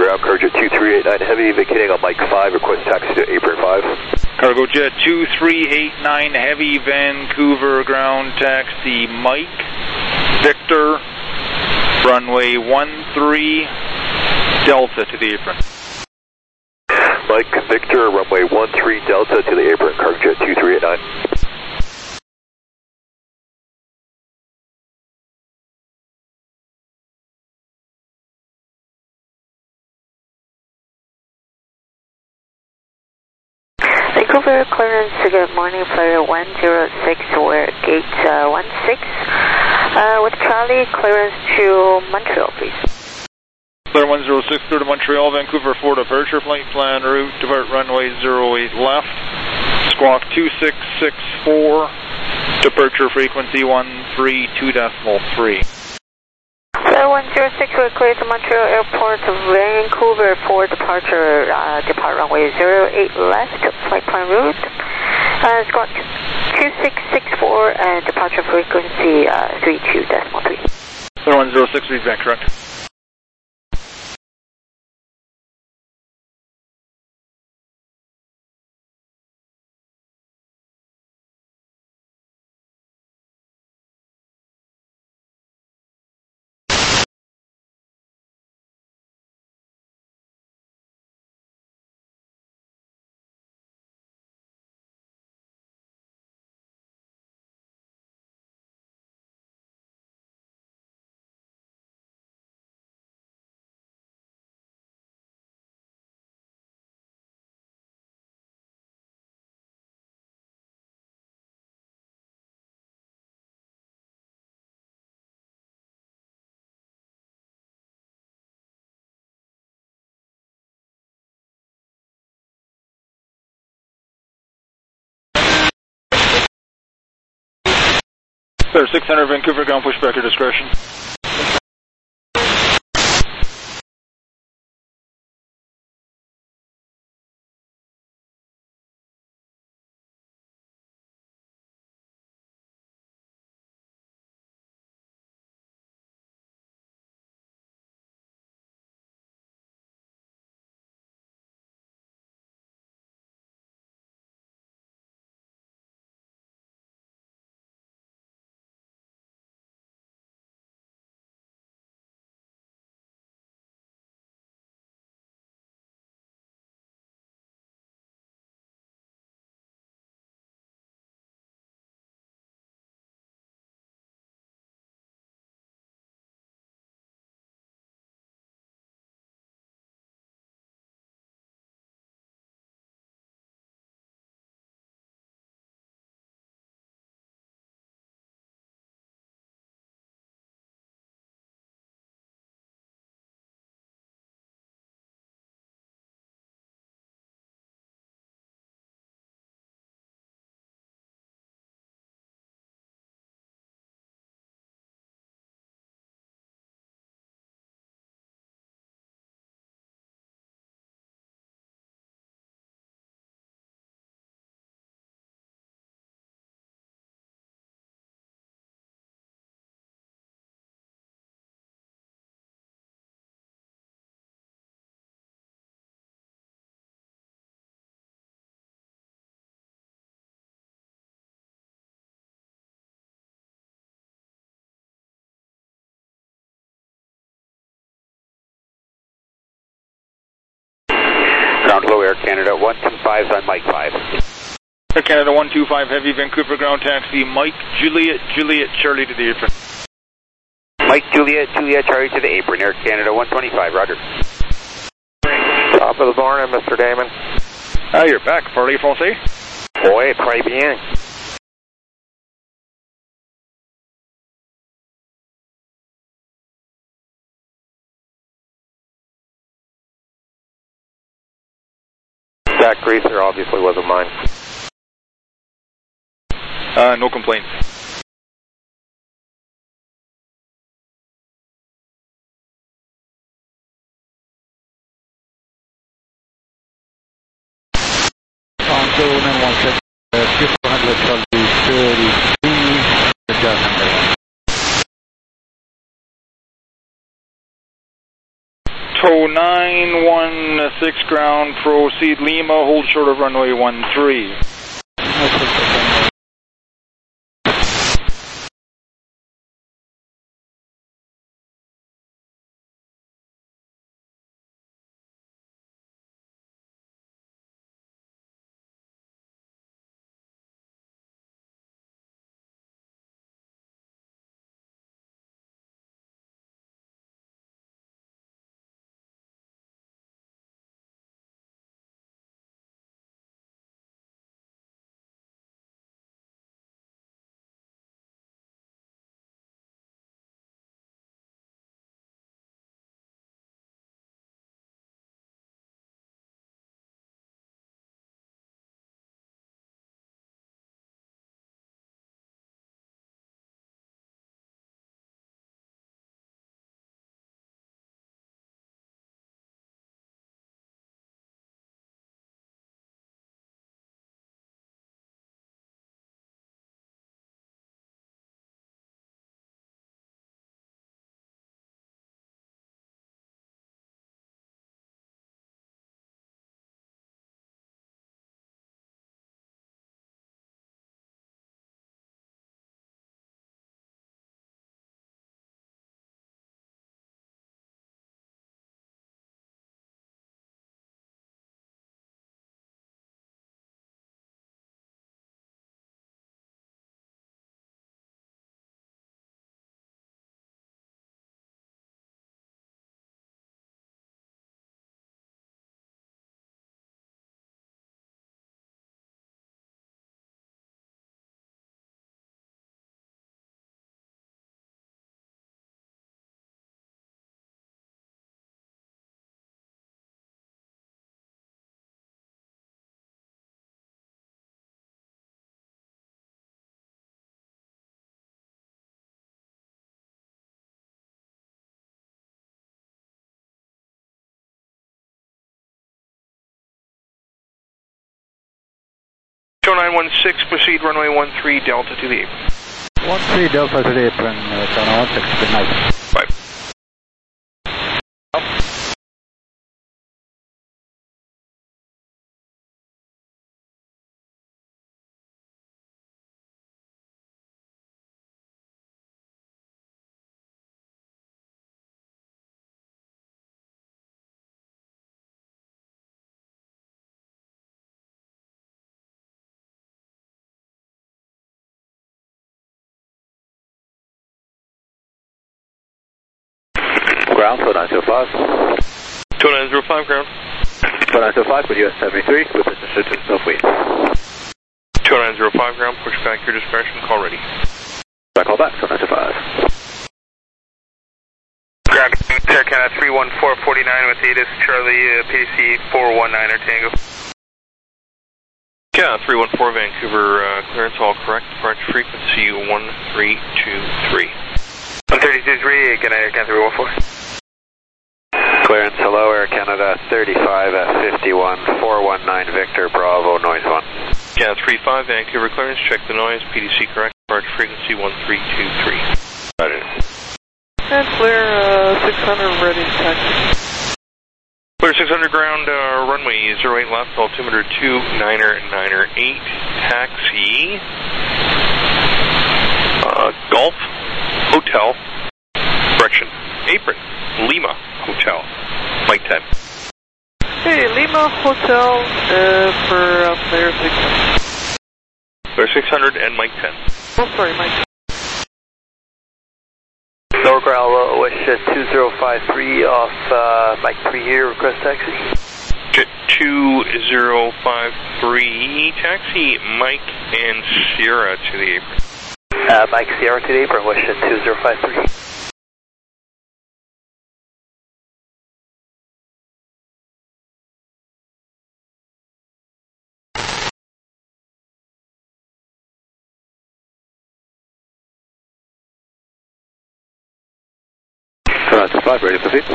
ground, Cargo Jet two three eight nine Heavy, vacating on Mike five, request taxi to Apron five. Cargo Jet two three eight nine Heavy, Vancouver ground taxi Mike, Victor, runway one three, Delta to the apron. Mike, Victor, runway one three, Delta to the apron, Cargo Jet two three eight nine. Vancouver clearance, good morning, flyer one zero six, we're gate uh, one six, uh, with Charlie, clearance to Montreal, please. Flyer one zero six, clear to Montreal, Vancouver four departure, flight plan route, depart runway zero eight left, squawk two six six four, departure frequency one three two decimal three. Flyer one zero six, we're clear to Montreal Airport, Vancouver for departure, uh, depart runway zero eight left, flight plan route, uh, squawk two six six four, and departure frequency uh, three two decimal three. Flyer one zero six, read back, correct. Flyer six hundred, Vancouver ground, push back your discretion. Ground flow Air Canada one two five on Mike five. Air Canada one two five Heavy, Vancouver ground taxi Mike Juliet Juliet Charlie to the apron. Mike Juliet Juliet Charlie to the apron, Air Canada one twenty-five, roger. Top of the morning, Mister Damon. Ah, you're back. Parlez français? Oui, très bien. That greaser obviously wasn't mine. Uh, no complaints. Toronto nine one six, uh, two hundred thirty-three, Pro nine one six ground, proceed Lima, hold short of runway one three. Show nine one six, proceed runway one three, Delta to the apron. one three Delta to the apron, uh, Show nine one six, good night. Bye. Ground, two nine zero five. two nine zero five, ground. two nine zero five with U S seventy-three, with business to Milfleet. two nine zero five, ground, push back your dispersion, call ready. Back call back, two nine zero five. Ground, Air Canada three one four four nine with ATIS, Charlie, uh, P D C four one nine or Tango. Yeah, three one four Vancouver, uh, clearance all correct, departure frequency one three two three. one thirty-two three, again, Air Canada three one four. Clearance, hello, Air Canada thirty-five at fifty-one, four one nine Victor, Bravo, noise one. Yeah, three five Vancouver clearance, check the noise, P D C correct, departure frequency one three two three. Roger. And clear, uh, six hundred, ready, taxi. Clear six hundred ground, uh, runway zero eight left, altimeter two, niner, niner eight, taxi, uh, Golf, Hotel, correction, apron, Lima, Hotel, Mike ten. Hey, Lima Hotel, uh, for uh, player six hundred. Player six hundred and Mike ten. Oh, sorry, Mike. Lower ground, uh, wish uh, two zero five three off uh, Mike three here, request taxi. Jet two zero five three, taxi, Mike and Sierra to the apron. Uh, Mike Sierra to the apron, wish uh, two zero five three. two nine zero five, ready to proceed.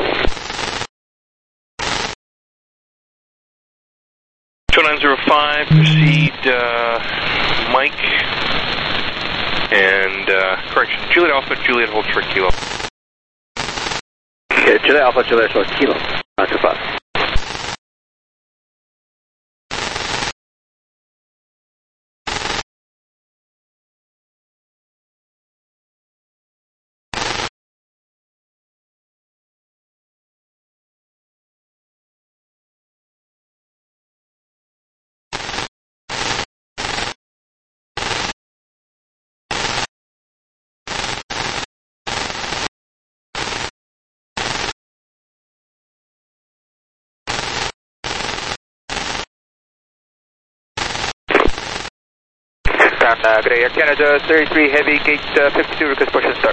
two nine zero five, proceed, uh, Mike, and, uh, correction, Juliet Alpha, Juliet hold for Kilo. Okay, Juliet Alpha, Juliet for Kilo. Roger five. Uh, good day, Air Canada thirty-three Heavy, gate uh, fifty-two, request push and start.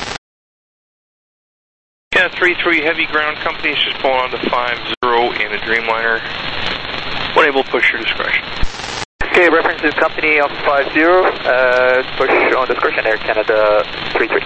Yeah, thirty-three Heavy, ground company is just pulling on to five zero in a Dreamliner. Unable to push your discretion. Okay, reference is company of five zero, uh, push on discretion, Air Canada thirty-three.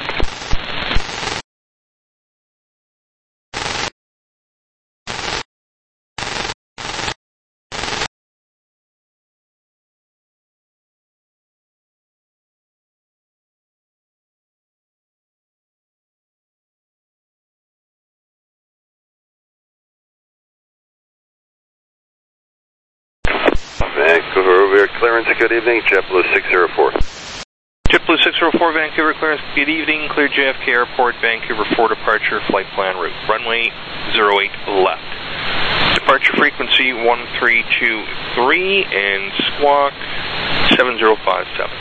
Vancouver, we are clearance, good evening, JetBlue six zero four. JetBlue six zero four, Vancouver clearance, good evening, clear J F K Airport, Vancouver four departure, flight plan route, runway zero eight left. Departure frequency one three two three and squawk seven zero five seven.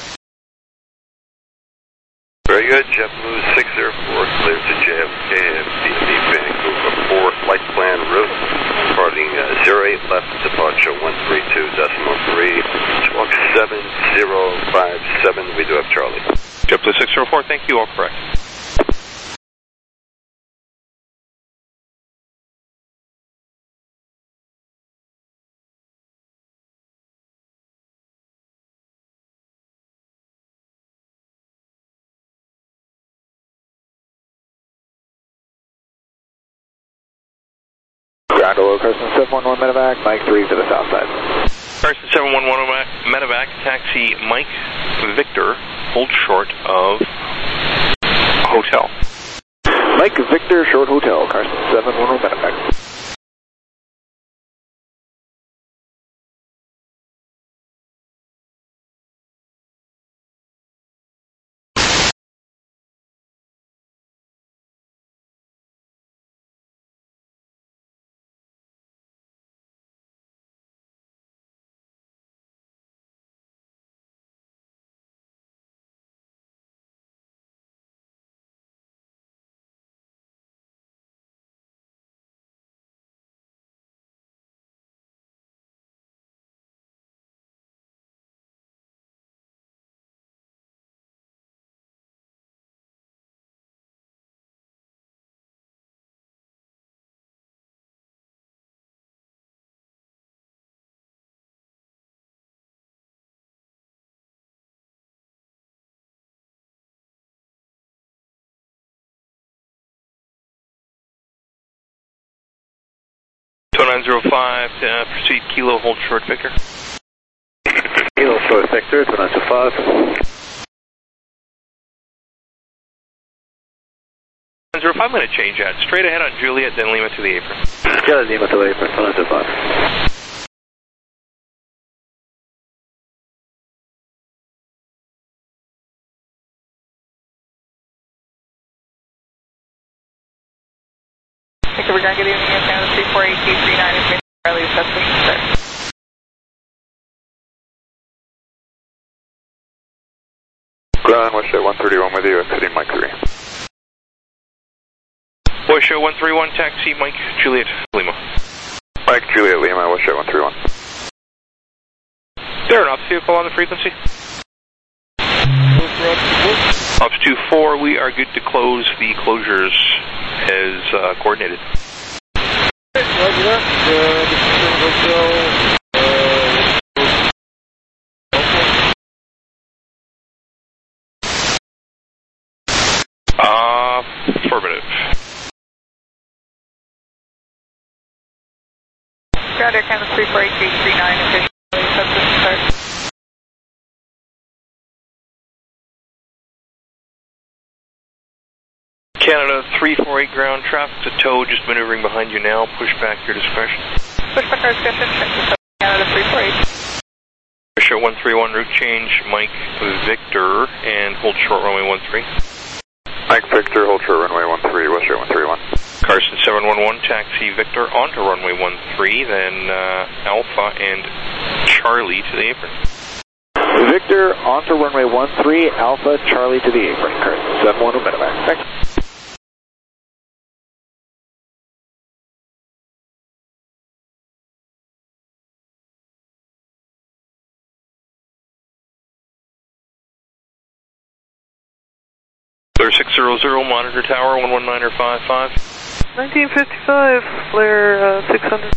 Very good, JetBlue six zero four, clear to J F K and C C Vancouver four, flight plan route, departing uh, zero eight left, departure one three two decimal three, squawk seven zero five seven, we do have Charlie. JetBlue six zero four, thank you, all correct. Ground Hello, Carson seven one one Medevac, Mike three to the south side. Carson seven one one Medevac, taxi Mike Victor, hold short of hotel. Mike Victor, short hotel, Carson seven one one Medevac. two nine zero five, uh, proceed Kilo, hold short Victor. Kilo, short Victor, two nine zero five. zero five, I'm going to change that. Straight ahead on Juliet, then Lima to the apron. Juliet, Lima to the apron, two nine zero five. Vancouver ground, good evening, Air Canada three four eight two three nine, and Charlie, request push and start. Ground, Westjet one thirty-one with you, exiting Mike three. Westjet one three one, taxi Mike Juliet Lima. Mike Juliet Lima, Westjet one three one. Is there an ops vehicle on the frequency? Ops two four, we are good to close the closures as uh, coordinated. Roger that. Uh, this is hotel. Uh, affirmative. Ground Air Canada three four eight two three nine, and request push and start. Canada three four eight ground, traffic to tow, just maneuvering behind you now. Push back your discretion. Push back our discretion, check to Canada three four eight. Push at one three one, route change, Mike Victor, and hold short runway one three. Mike Victor, hold short runway one three, West Jet one three one. Carson seven one one, taxi Victor onto runway one three, then uh, Alpha and Charlie to the apron. Victor onto runway one three, Alpha, Charlie to the apron. Carson seven one one, medevac. Thanks. Flare six zero zero, monitor tower one one nine five five. nineteen fifty-five, flare uh, six hundred.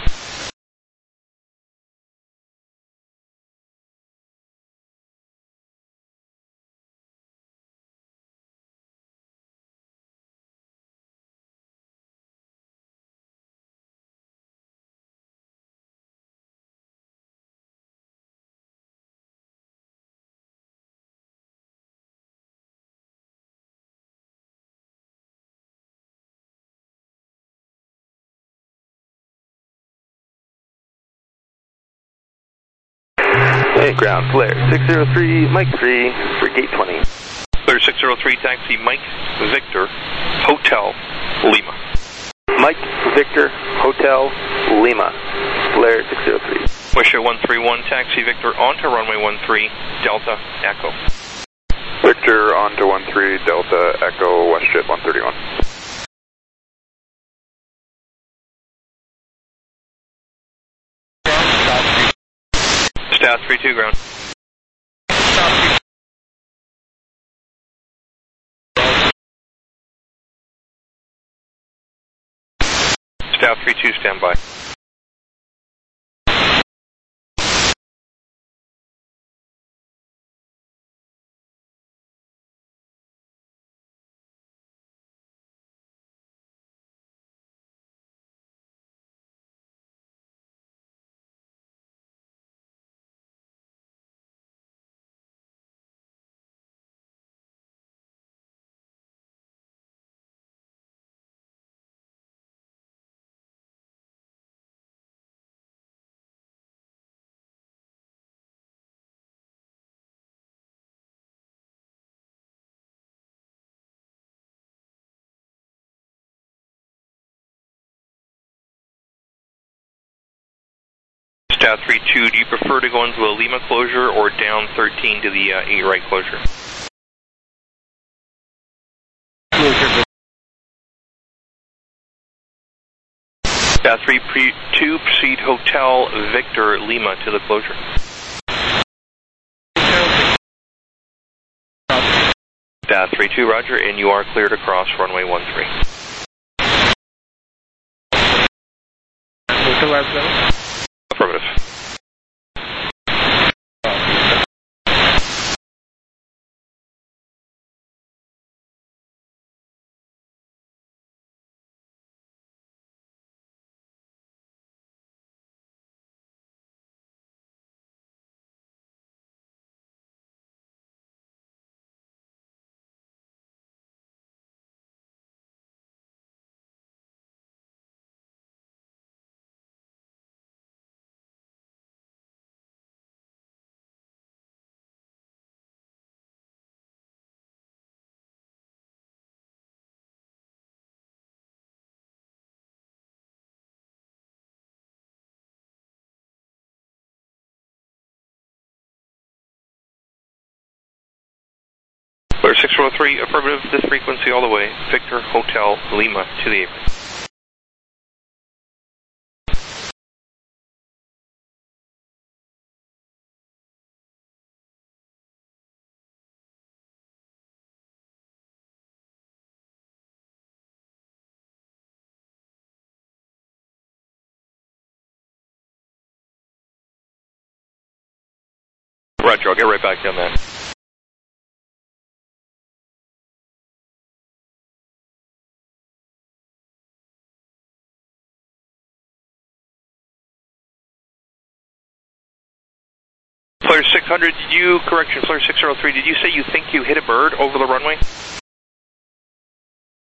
Hey, ground, flare six zero three, Mike three, for gate twenty. Flare six zero three, taxi Mike Victor, Hotel Lima. Mike Victor, Hotel Lima, flare six zero three. Wish at one three one, taxi Victor onto runway one three, Delta Echo. Victor onto one three, Delta Echo, WestJet one thirty-one. Staff three two ground. Staff three two, stand by. Staff three two, do you prefer to go into the Lima closure or down thirteen to the uh, eight right closure? Staff three two, proceed Hotel Victor Lima to the closure. Staff three two, roger, and you are cleared across runway one three. Affirmative. Flare six zero three, affirmative, this frequency all the way, Victor Hotel Lima to the apron. Roger, I'll get right back on that. Flare six hundred, did you, correction, Flare six zero three, did you say you think you hit a bird over the runway?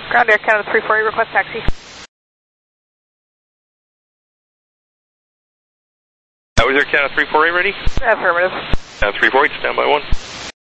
Ground Air Canada three four eight, request taxi. That was Air Canada three four eight ready? Affirmative. Canada three four eight, stand by one.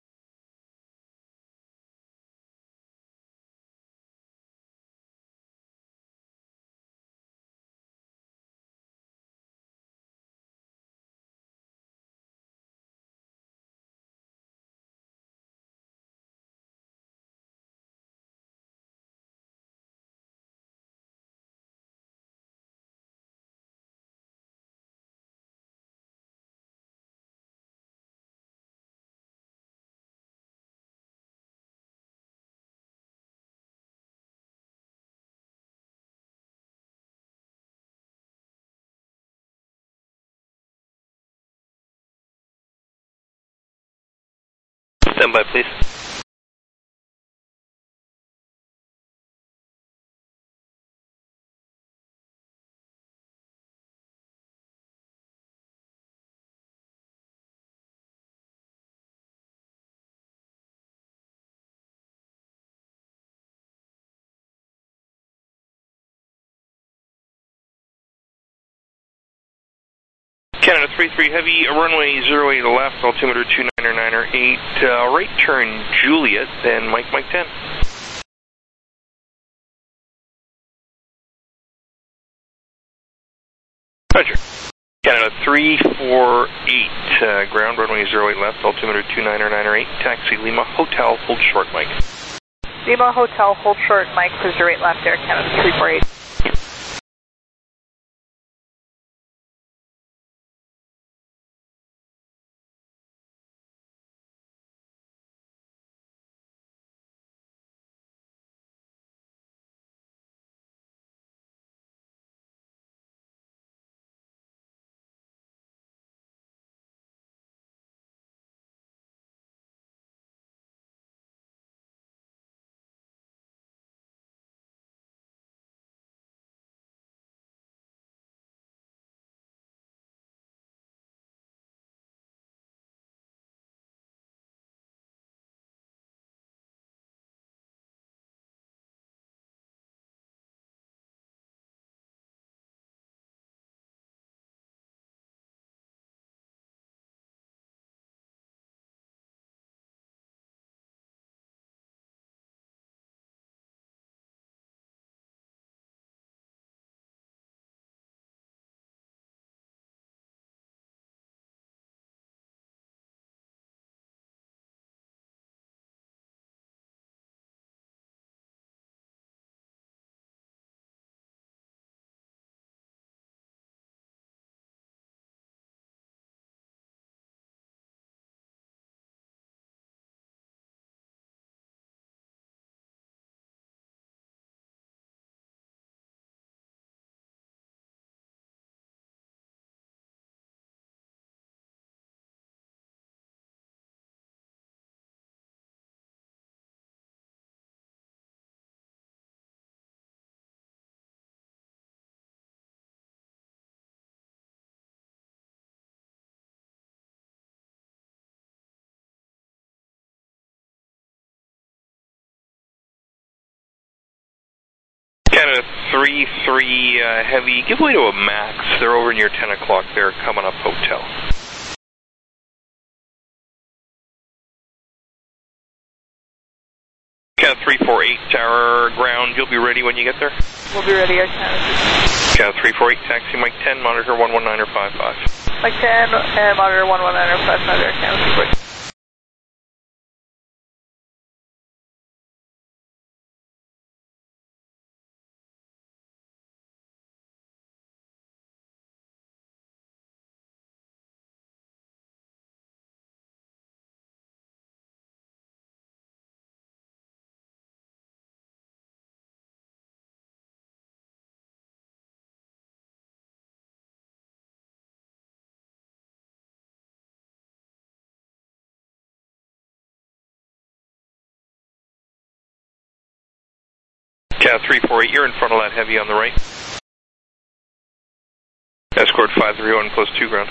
Stand by, please. Canada three three Heavy, runway zero eight left, altimeter two niner niner eight, uh, right turn Juliet, then Mike Mike ten. Roger. Canada three four eight, uh, ground, runway zero eight left, altimeter two niner niner eight, taxi Lima Hotel, hold short Mike. Lima Hotel, hold short Mike for zero eight left, Air Canada three four eight. Canada three three uh, Heavy, give way to a Max. They're over near ten o'clock there, coming up Hotel. Canada three four eight, tower ground, you'll be ready when you get there? We'll be ready, Air Canada. Canada three four eight, taxi Mike ten, monitor one one niner five five. Mike ten, and monitor one one niner five five, Air Canada three four eight. Canada three four eight, you're in front of that Heavy on the right. Escort five three one, close two ground.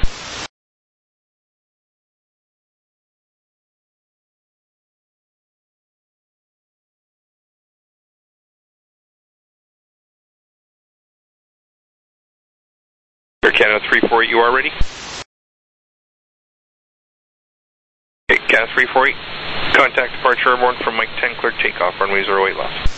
Canada three four eight, you are ready? Okay, Canada three four eight, contact departure airborne from Mike ten, clear takeoff, runway zero eight left.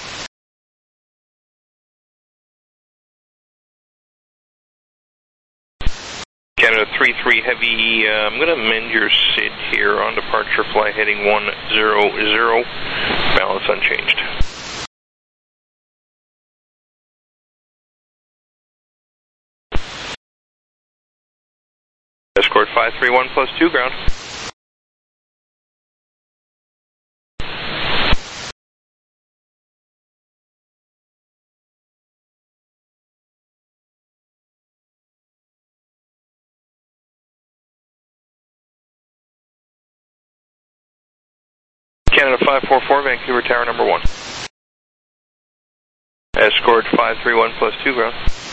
Canada three three Heavy, uh, I'm going to amend your S I D here on departure, fly heading one zero zero, balance unchanged. Escort five three one plus two, ground. Canada five four four, Vancouver Tower number one. Escort five three one plus two, ground.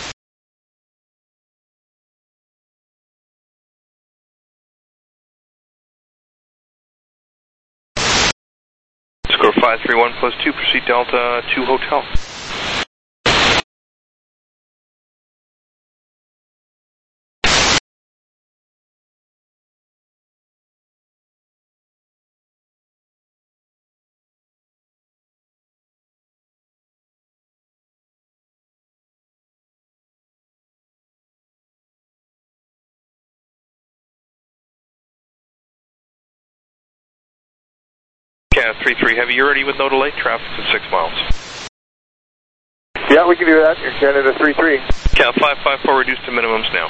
Escort five three one plus two, proceed Delta two Hotel. Canada three three Heavy, you're ready with no delay, traffic at six miles. Yeah, we can do that. You're Canada three three. Canada five five four, reduced to minimums now.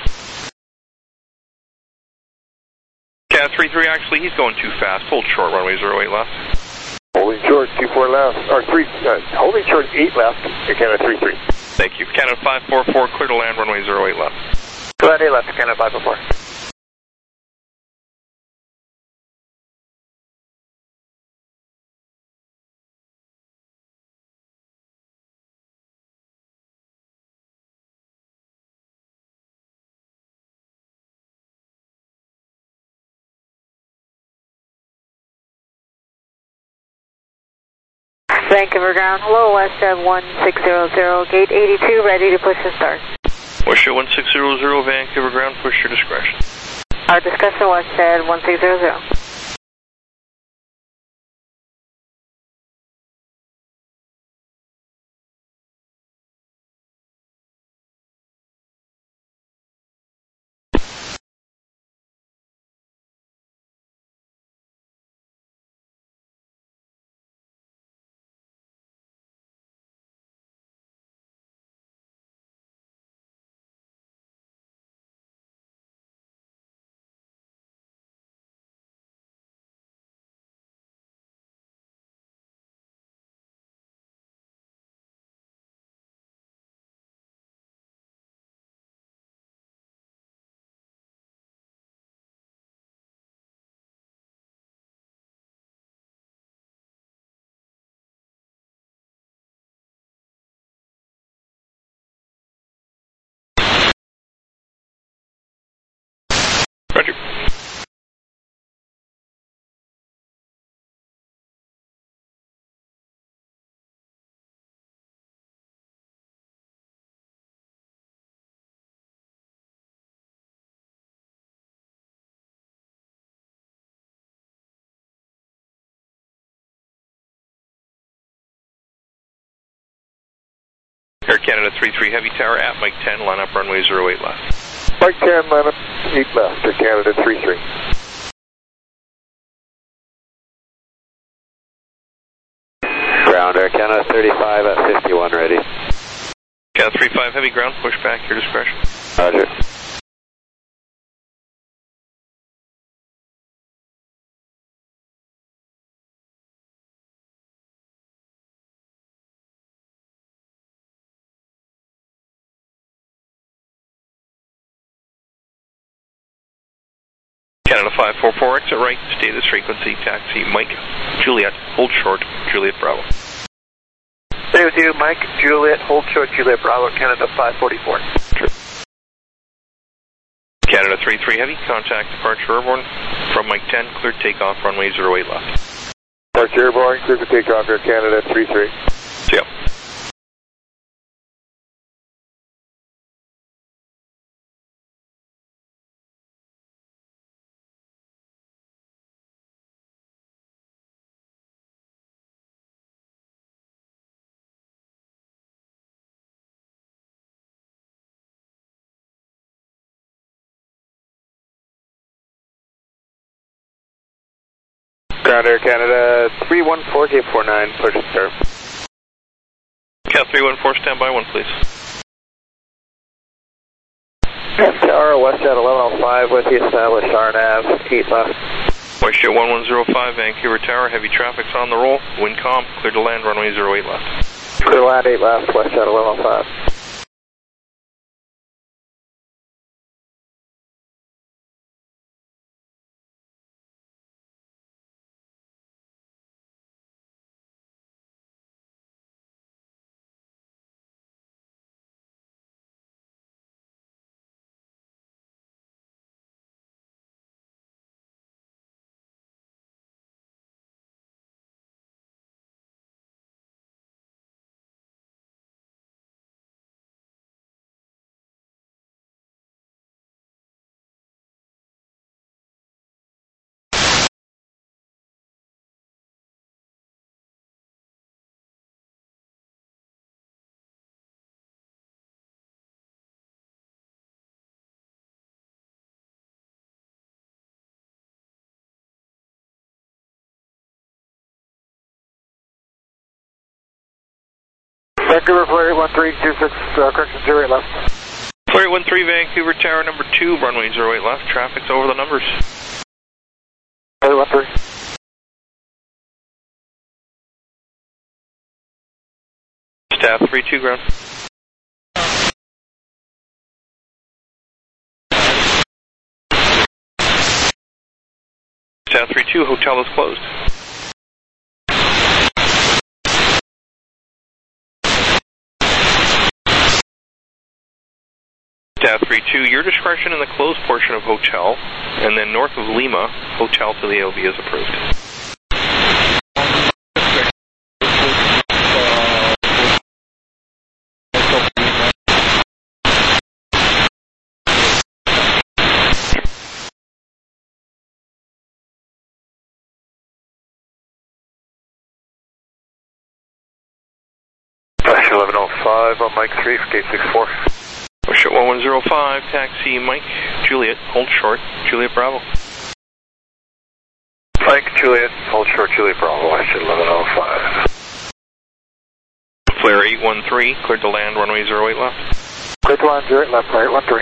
Canada three three, actually, he's going too fast. Hold short, runway zero eight left. Holding short, two four left. Or three, uh, holding short, eight left. You're Canada three three. Thank you. Canada five four four, clear to land, runway zero eight left. Go ahead, eight left, Canada five four four. Vancouver ground, hello, Westjet one six zero zero, gate eighty-two, ready to push and start. Westjet one six zero zero, Vancouver ground, push your discretion. Our discussion, Westjet one six zero zero. Roger. Air Canada three three Heavy Tower at Mike ten, line up runway zero eight left. Mike ten, line up eight left, Air Canada three three. Ground, Air Canada thirty-five at fifty-one, ready. Canada three five Heavy ground, push back, your discretion. Roger. Canada five four four, exit right, stay this frequency, taxi Mike, Juliet, hold short, Juliet Bravo. Stay with you, Mike, Juliet, hold short, Juliet Bravo, Canada five forty-four. True. Canada three three Heavy, contact departure airborne from Mike ten, clear takeoff, runway zero eight left. Departure airborne, clear for takeoff, Air Canada three three. See ya. Ground Air Canada three one four K four nine, push and start. Cat three one four, stand by one, please. Tower, WestJet eleven oh five with the established R N A V, eight left. WestJet one one zero five, Vancouver Tower, heavy traffic's on the roll, wind calm, clear to land, runway zero eight left. Clear to land, eight left, WestJet eleven oh five. Vancouver, Flyer eight one three two six, uh, correction zero eight left. Flyer eight one three, Vancouver Tower, number two, runway zero eight left, traffic's over the numbers. Flyer eight one three. Staff three two, ground. Staff three two, hotel is closed. Staff three two, your discretion in the closed portion of hotel, and then north of Lima, hotel to the A O B is approved. Flash eleven oh five on Mike three for gate six four. WestJet one one zero five, taxi Mike, Juliet, hold short, Juliet Bravo. Mike, Juliet, hold short, Juliet Bravo, WestJet eleven oh five. Flare eight one three, cleared to land, runway zero eight left. Cleared to land, zero eight left, Flyer eight one three.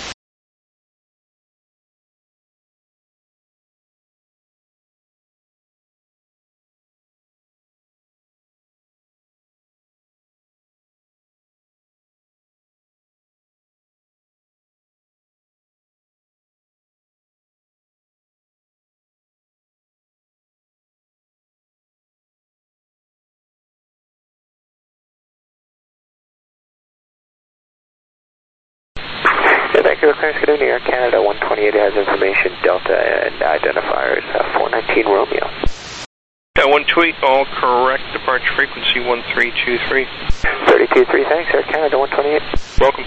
Vancouver Clearance, good evening, Air Canada one twenty-eight has information, Delta and identifiers, uh, four nineteen Romeo. Yeah, one two eight, all correct, departure frequency one three two three. thirty-two three, thanks, Air Canada one twenty-eight. Welcome.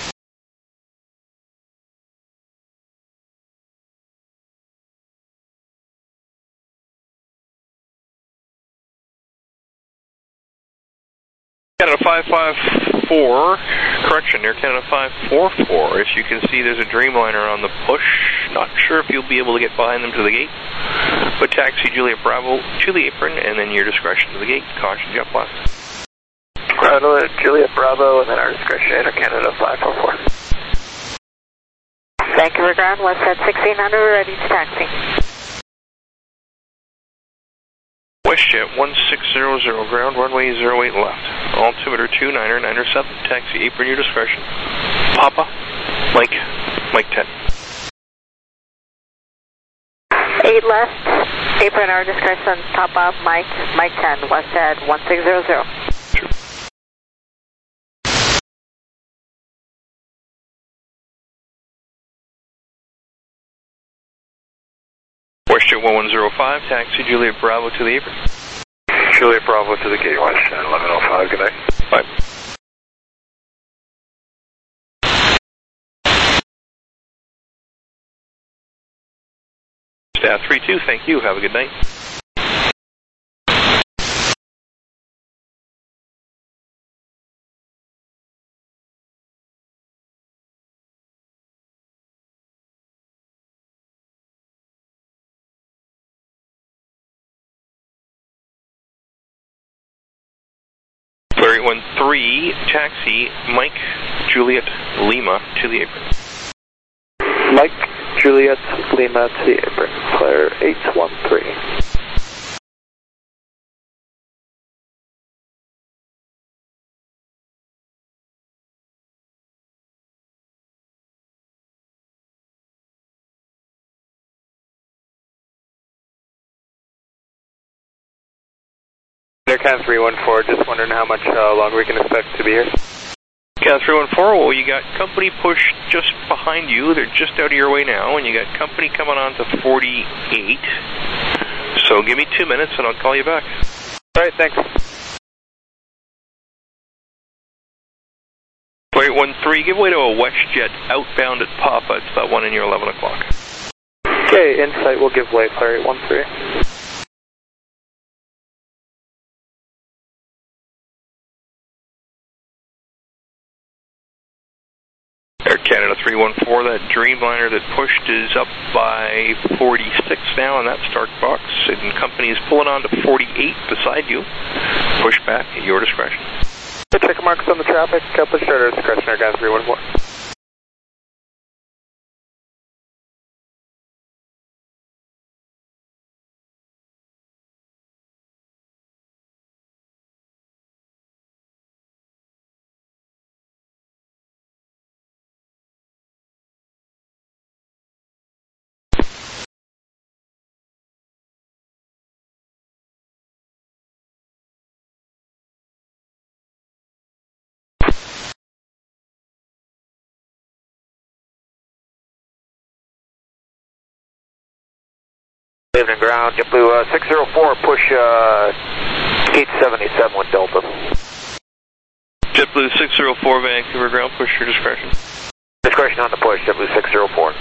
Canada five five four, correction, Air Canada five four four. As you can see, there's a Dreamliner on the push. Not sure if you'll be able to get behind them to the gate, but taxi Juliet Bravo to the apron, and then your discretion to the gate. Caution, jet blast. Right, Juliet Bravo, and then our discretion, Air Canada five four four. Vancouver ground, WestJet sixteen hundred, ready to taxi. WestJet one six zero zero, ground, runway zero eight left. Altimeter two niner niner seven, taxi apron, your discretion. Papa, Mike, Mike ten. eight left, apron, our discretion, Papa, Mike, Mike ten, WestJet one six zero zero. Sure. WestJet one one zero five, taxi Juliet Bravo to the apron. Juliet Bravo to the gate, WestJet eleven oh five, good night. Bye. Staff three two, thank you, have a good night. Flight one three, taxi, Mike, Juliet, Lima to the apron. Mike, Juliet, Lima to the apron. Clear eight one three. Air Canada three one four, just wondering how much uh, longer we can expect to be here. Canada three one four, well, you got company push just behind you. They're just out of your way now, and you got company coming on to forty-eight. So give me two minutes, and I'll call you back. All right, thanks. Flight one three, give way to a WestJet outbound at Papa. It's that one in your eleven o'clock. Okay, Insight will give way, Flight one three. Air Canada three one four, that Dreamliner that pushed is up by forty-six now in that start box, and company is pulling on to forty-eight beside you. Push back at your discretion. The check marks on the traffic, push starter discretion, Air Canada three one four. Evening ground, JetBlue uh, six zero four, push uh, gate seventy-seven with Delta. JetBlue six zero four, Vancouver ground, push your discretion. Discretion on the push, JetBlue six zero four.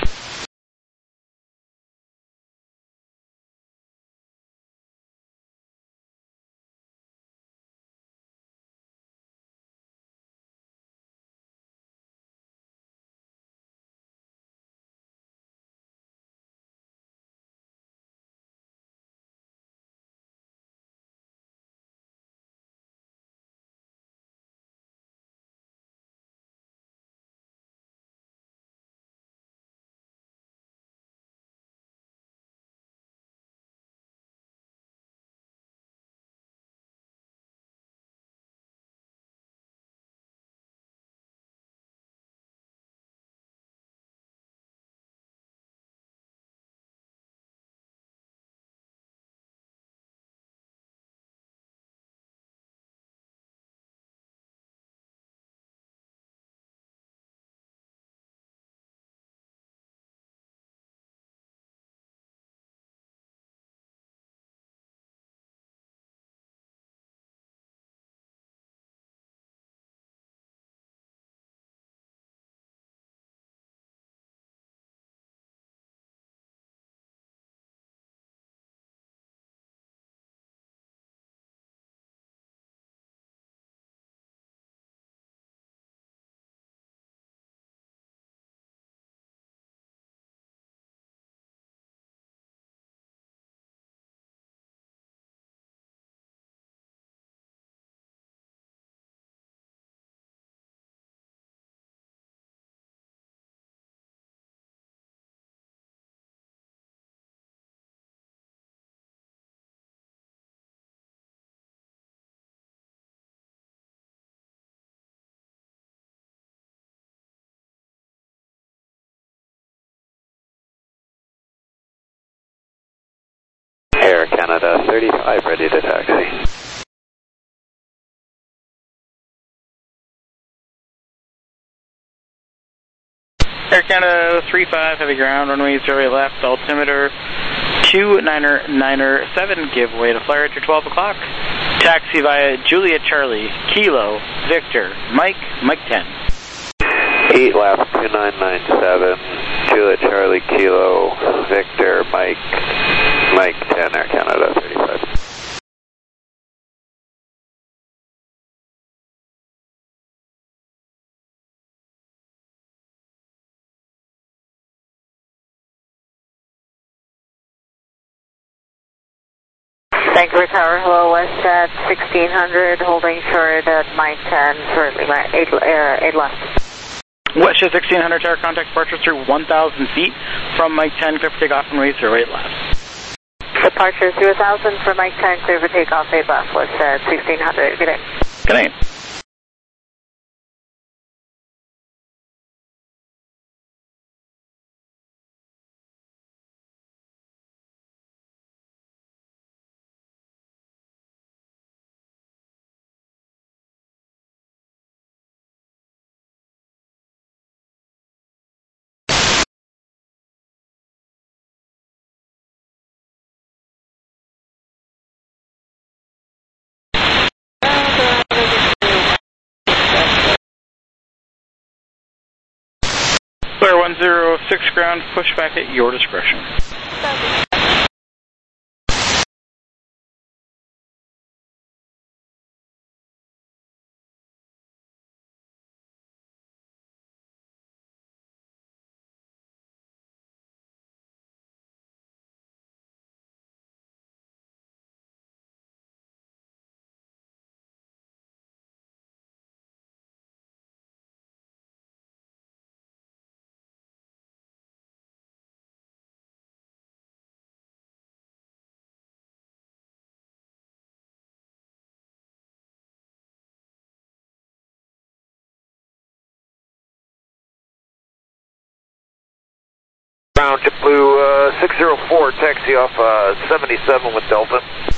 Air Canada thirty-five, ready to taxi. Air Canada three five, heavy ground, runway zero eight left, altimeter two niner niner seven, give way to flyer at your twelve o'clock. Taxi via Juliet Charlie, Kilo, Victor, Mike, Mike ten. eight left, two nine nine seven, Juliet Charlie, Kilo, Victor, Mike, Mike ten, Air Canada thirty-five. Vancouver Tower, hello, west at sixteen hundred, holding short at Mike ten, short Lima, eight, uh, eight left. West at sixteen hundred tower, contact departure through one thousand feet from Mike ten, clear for takeoff runway zero eight left. Departure through one thousand for Mike ten, clear for takeoff, eight left, west at sixteen hundred, good day. Good night. Clear one zero six ground, push back at your discretion. Ground JetBlue uh, six zero four, taxi off uh, seventy-seven with Delta.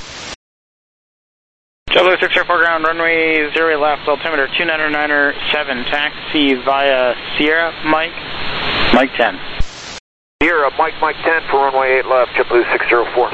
JetBlue six zero four ground, runway zero eight left, altimeter two nine nine seven, taxi via Sierra, Mike, Mike ten. Sierra, Mike, Mike ten for runway eight left, JetBlue six zero four.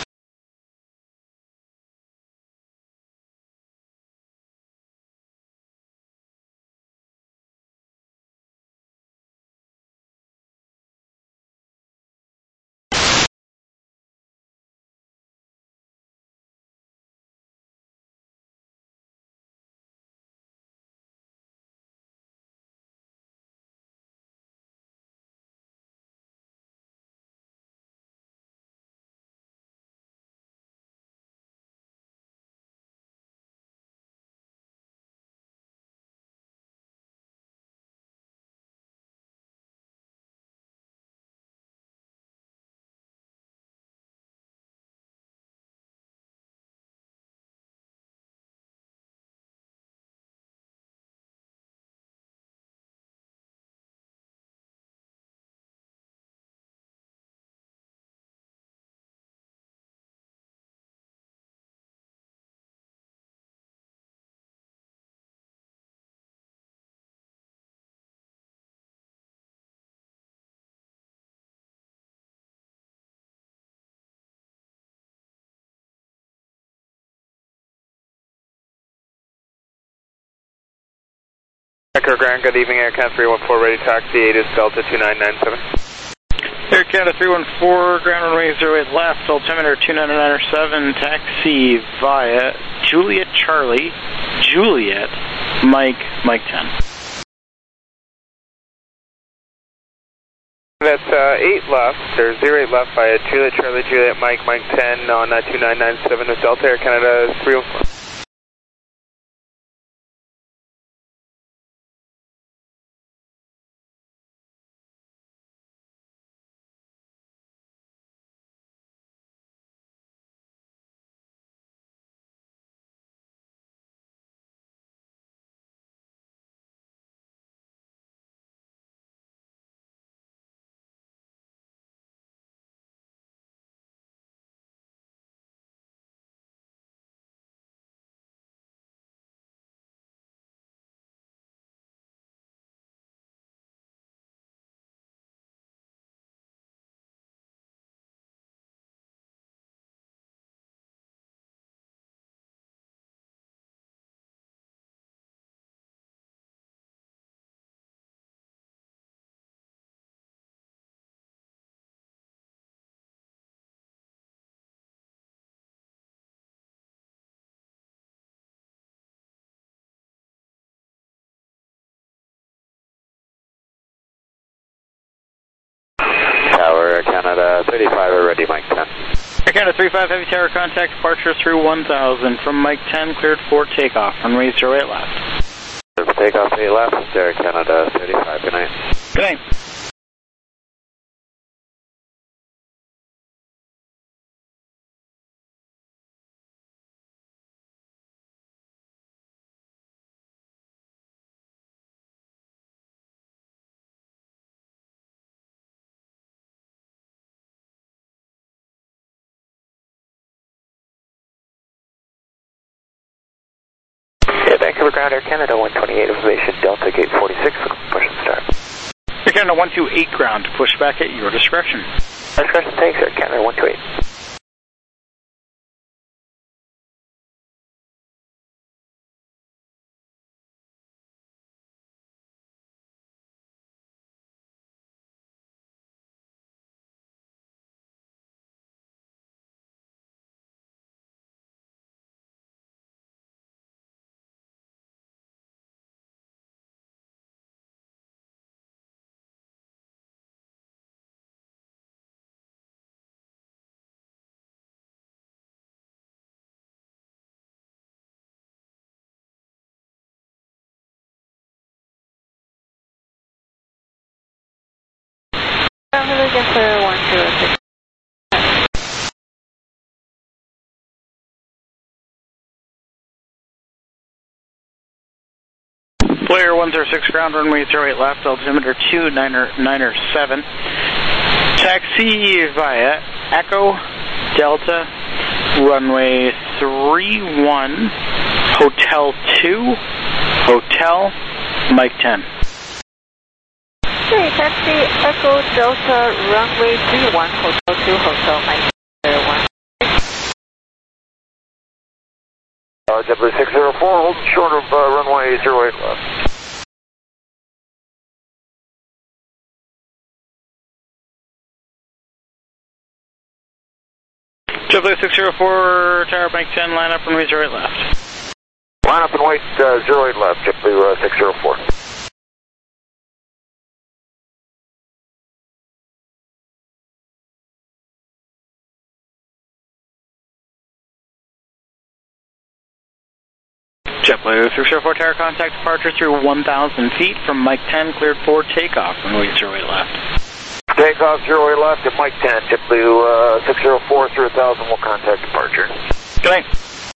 Echo Ground, good evening, Air Canada three one four, ready taxi, eight is Delta two nine nine seven. Air Canada three one four, ground runway zero eight left, altimeter two nine nine seven, taxi via Juliet Charlie, Juliet, Mike, Mike ten. That's uh, eight left, there's zero eight left via Juliet Charlie, Juliet, Mike, Mike ten on uh, two nine nine seven with Delta Air Canada three one four. Tower Canada thirty-five, ready, Mike ten. Air Canada three five, heavy tower contact, departure through one thousand from Mike ten, cleared for takeoff, runway zero eight left. Takeoff eight left, Air Canada thirty-five, good night. Good night. Vancouver ground, Air Canada one twenty-eight, information Delta gate forty-six, push and start. Air Canada one two eight ground, push back at your discretion. Discretion, thanks, Air Canada one two eight. one zero six. Player one zero six ground, runway zero eight left, altimeter two niner niner seven. Taxi via Echo Delta, runway three one, Hotel two, Hotel, Mike ten. Okay, taxi Echo Delta, runway three one, Hotel two, Hotel Mike zero one. Uh, JetBlue six zero four, holding short of uh, runway zero eight left. JetBlue six zero four, Tower Mike ten, line up runway zero eight left. Line up and wait, uh, zero eight left, JetBlue uh, six zero four. JetBlue six zero four, tower contact, departure through one thousand feet from Mike ten, cleared for takeoff, runway zero eight left. Takeoff zero eight left at Mike ten, JetBlue uh, six zero four through one thousand will contact departure. Good night.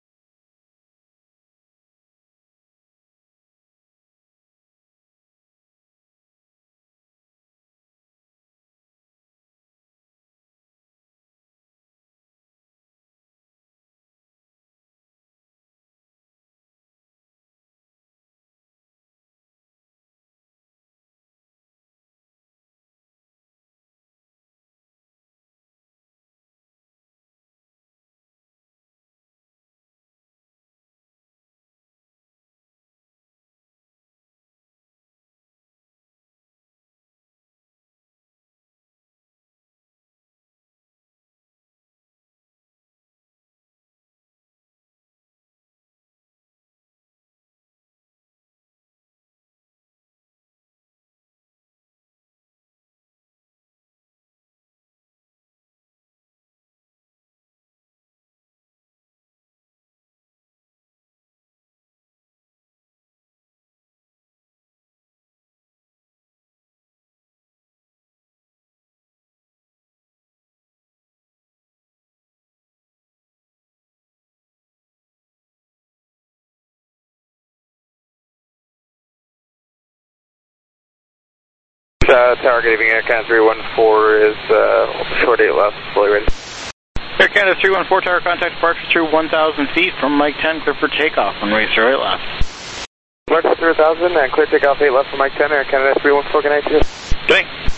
Uh, tower giving Air Canada three one four is uh, short eight left, fully ready. Air Canada three one four, tower contact, departure through one thousand feet from Mike ten, clear for takeoff, runway zero eight left. Mark through one thousand and clear takeoff eight left for Mike ten, Air Canada three one four, good night to you. Good night.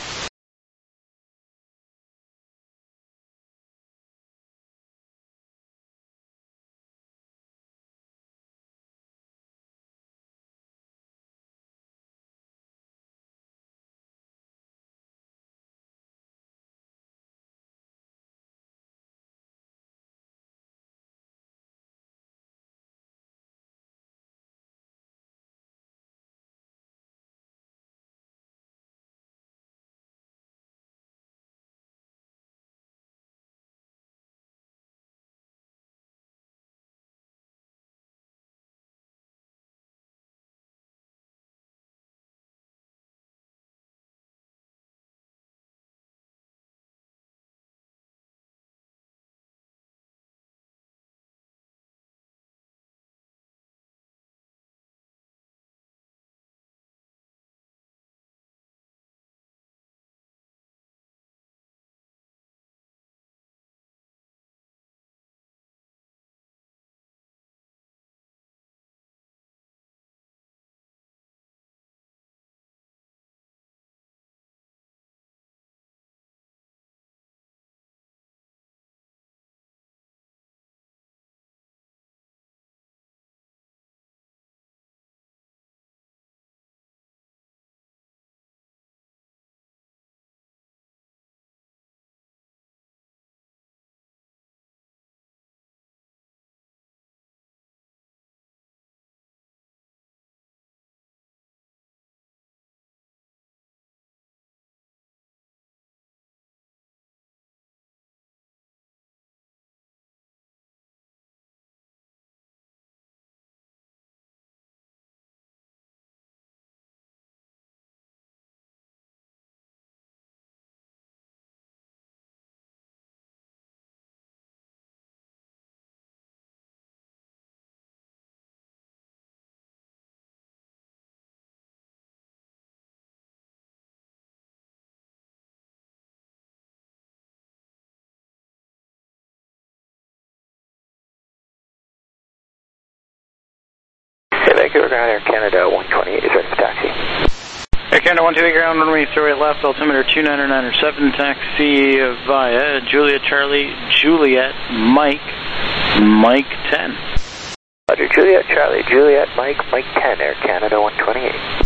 Vancouver Ground, Air Canada one twenty-eight is ready for taxi. Air Canada one twenty-eight ground, runway zero eight left, altimeter two niner niner seven, taxi via Juliet Charlie, Juliet Mike, Mike ten. Roger, Juliet Charlie, Juliet Mike, Mike ten, Air Canada one twenty-eight.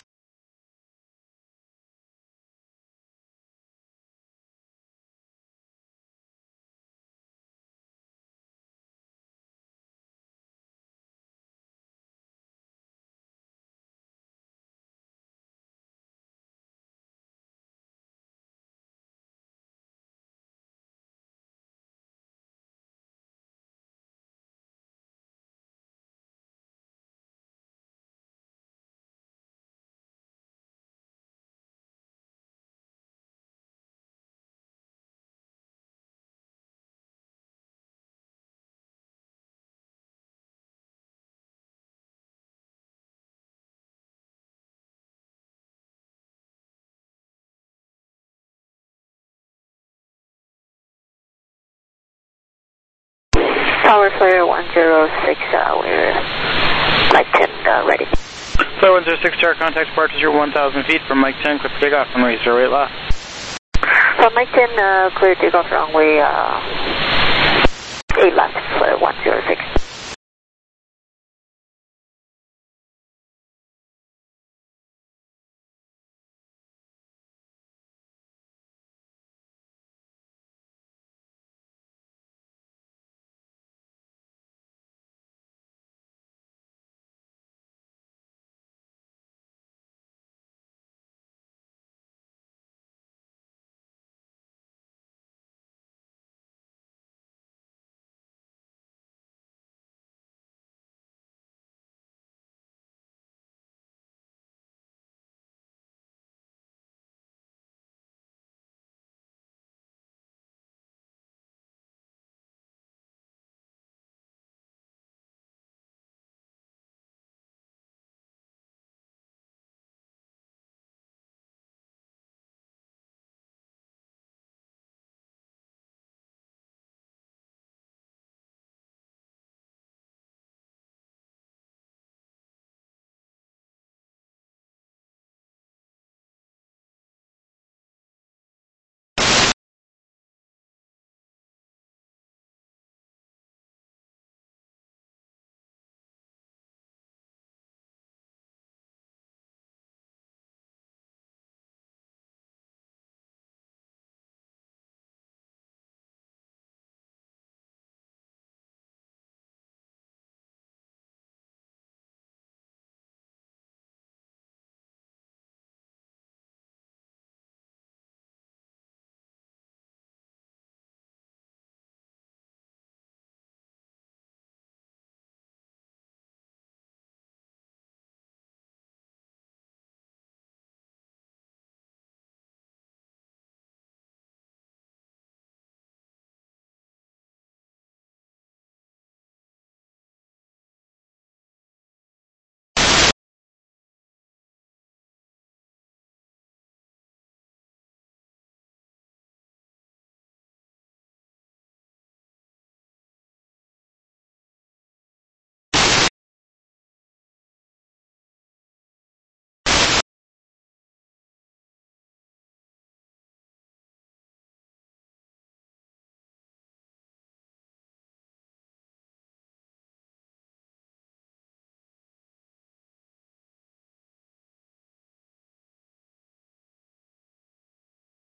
Tower Flare one zero six, uh, we're Mike ten, uh, ready. Flare one zero six, tower contact departure zero one thousand feet from Mike ten, clear for takeoff, runway zero eight left. So Mike ten, uh, clear takeoff runway, uh, eight left, Flare one zero six.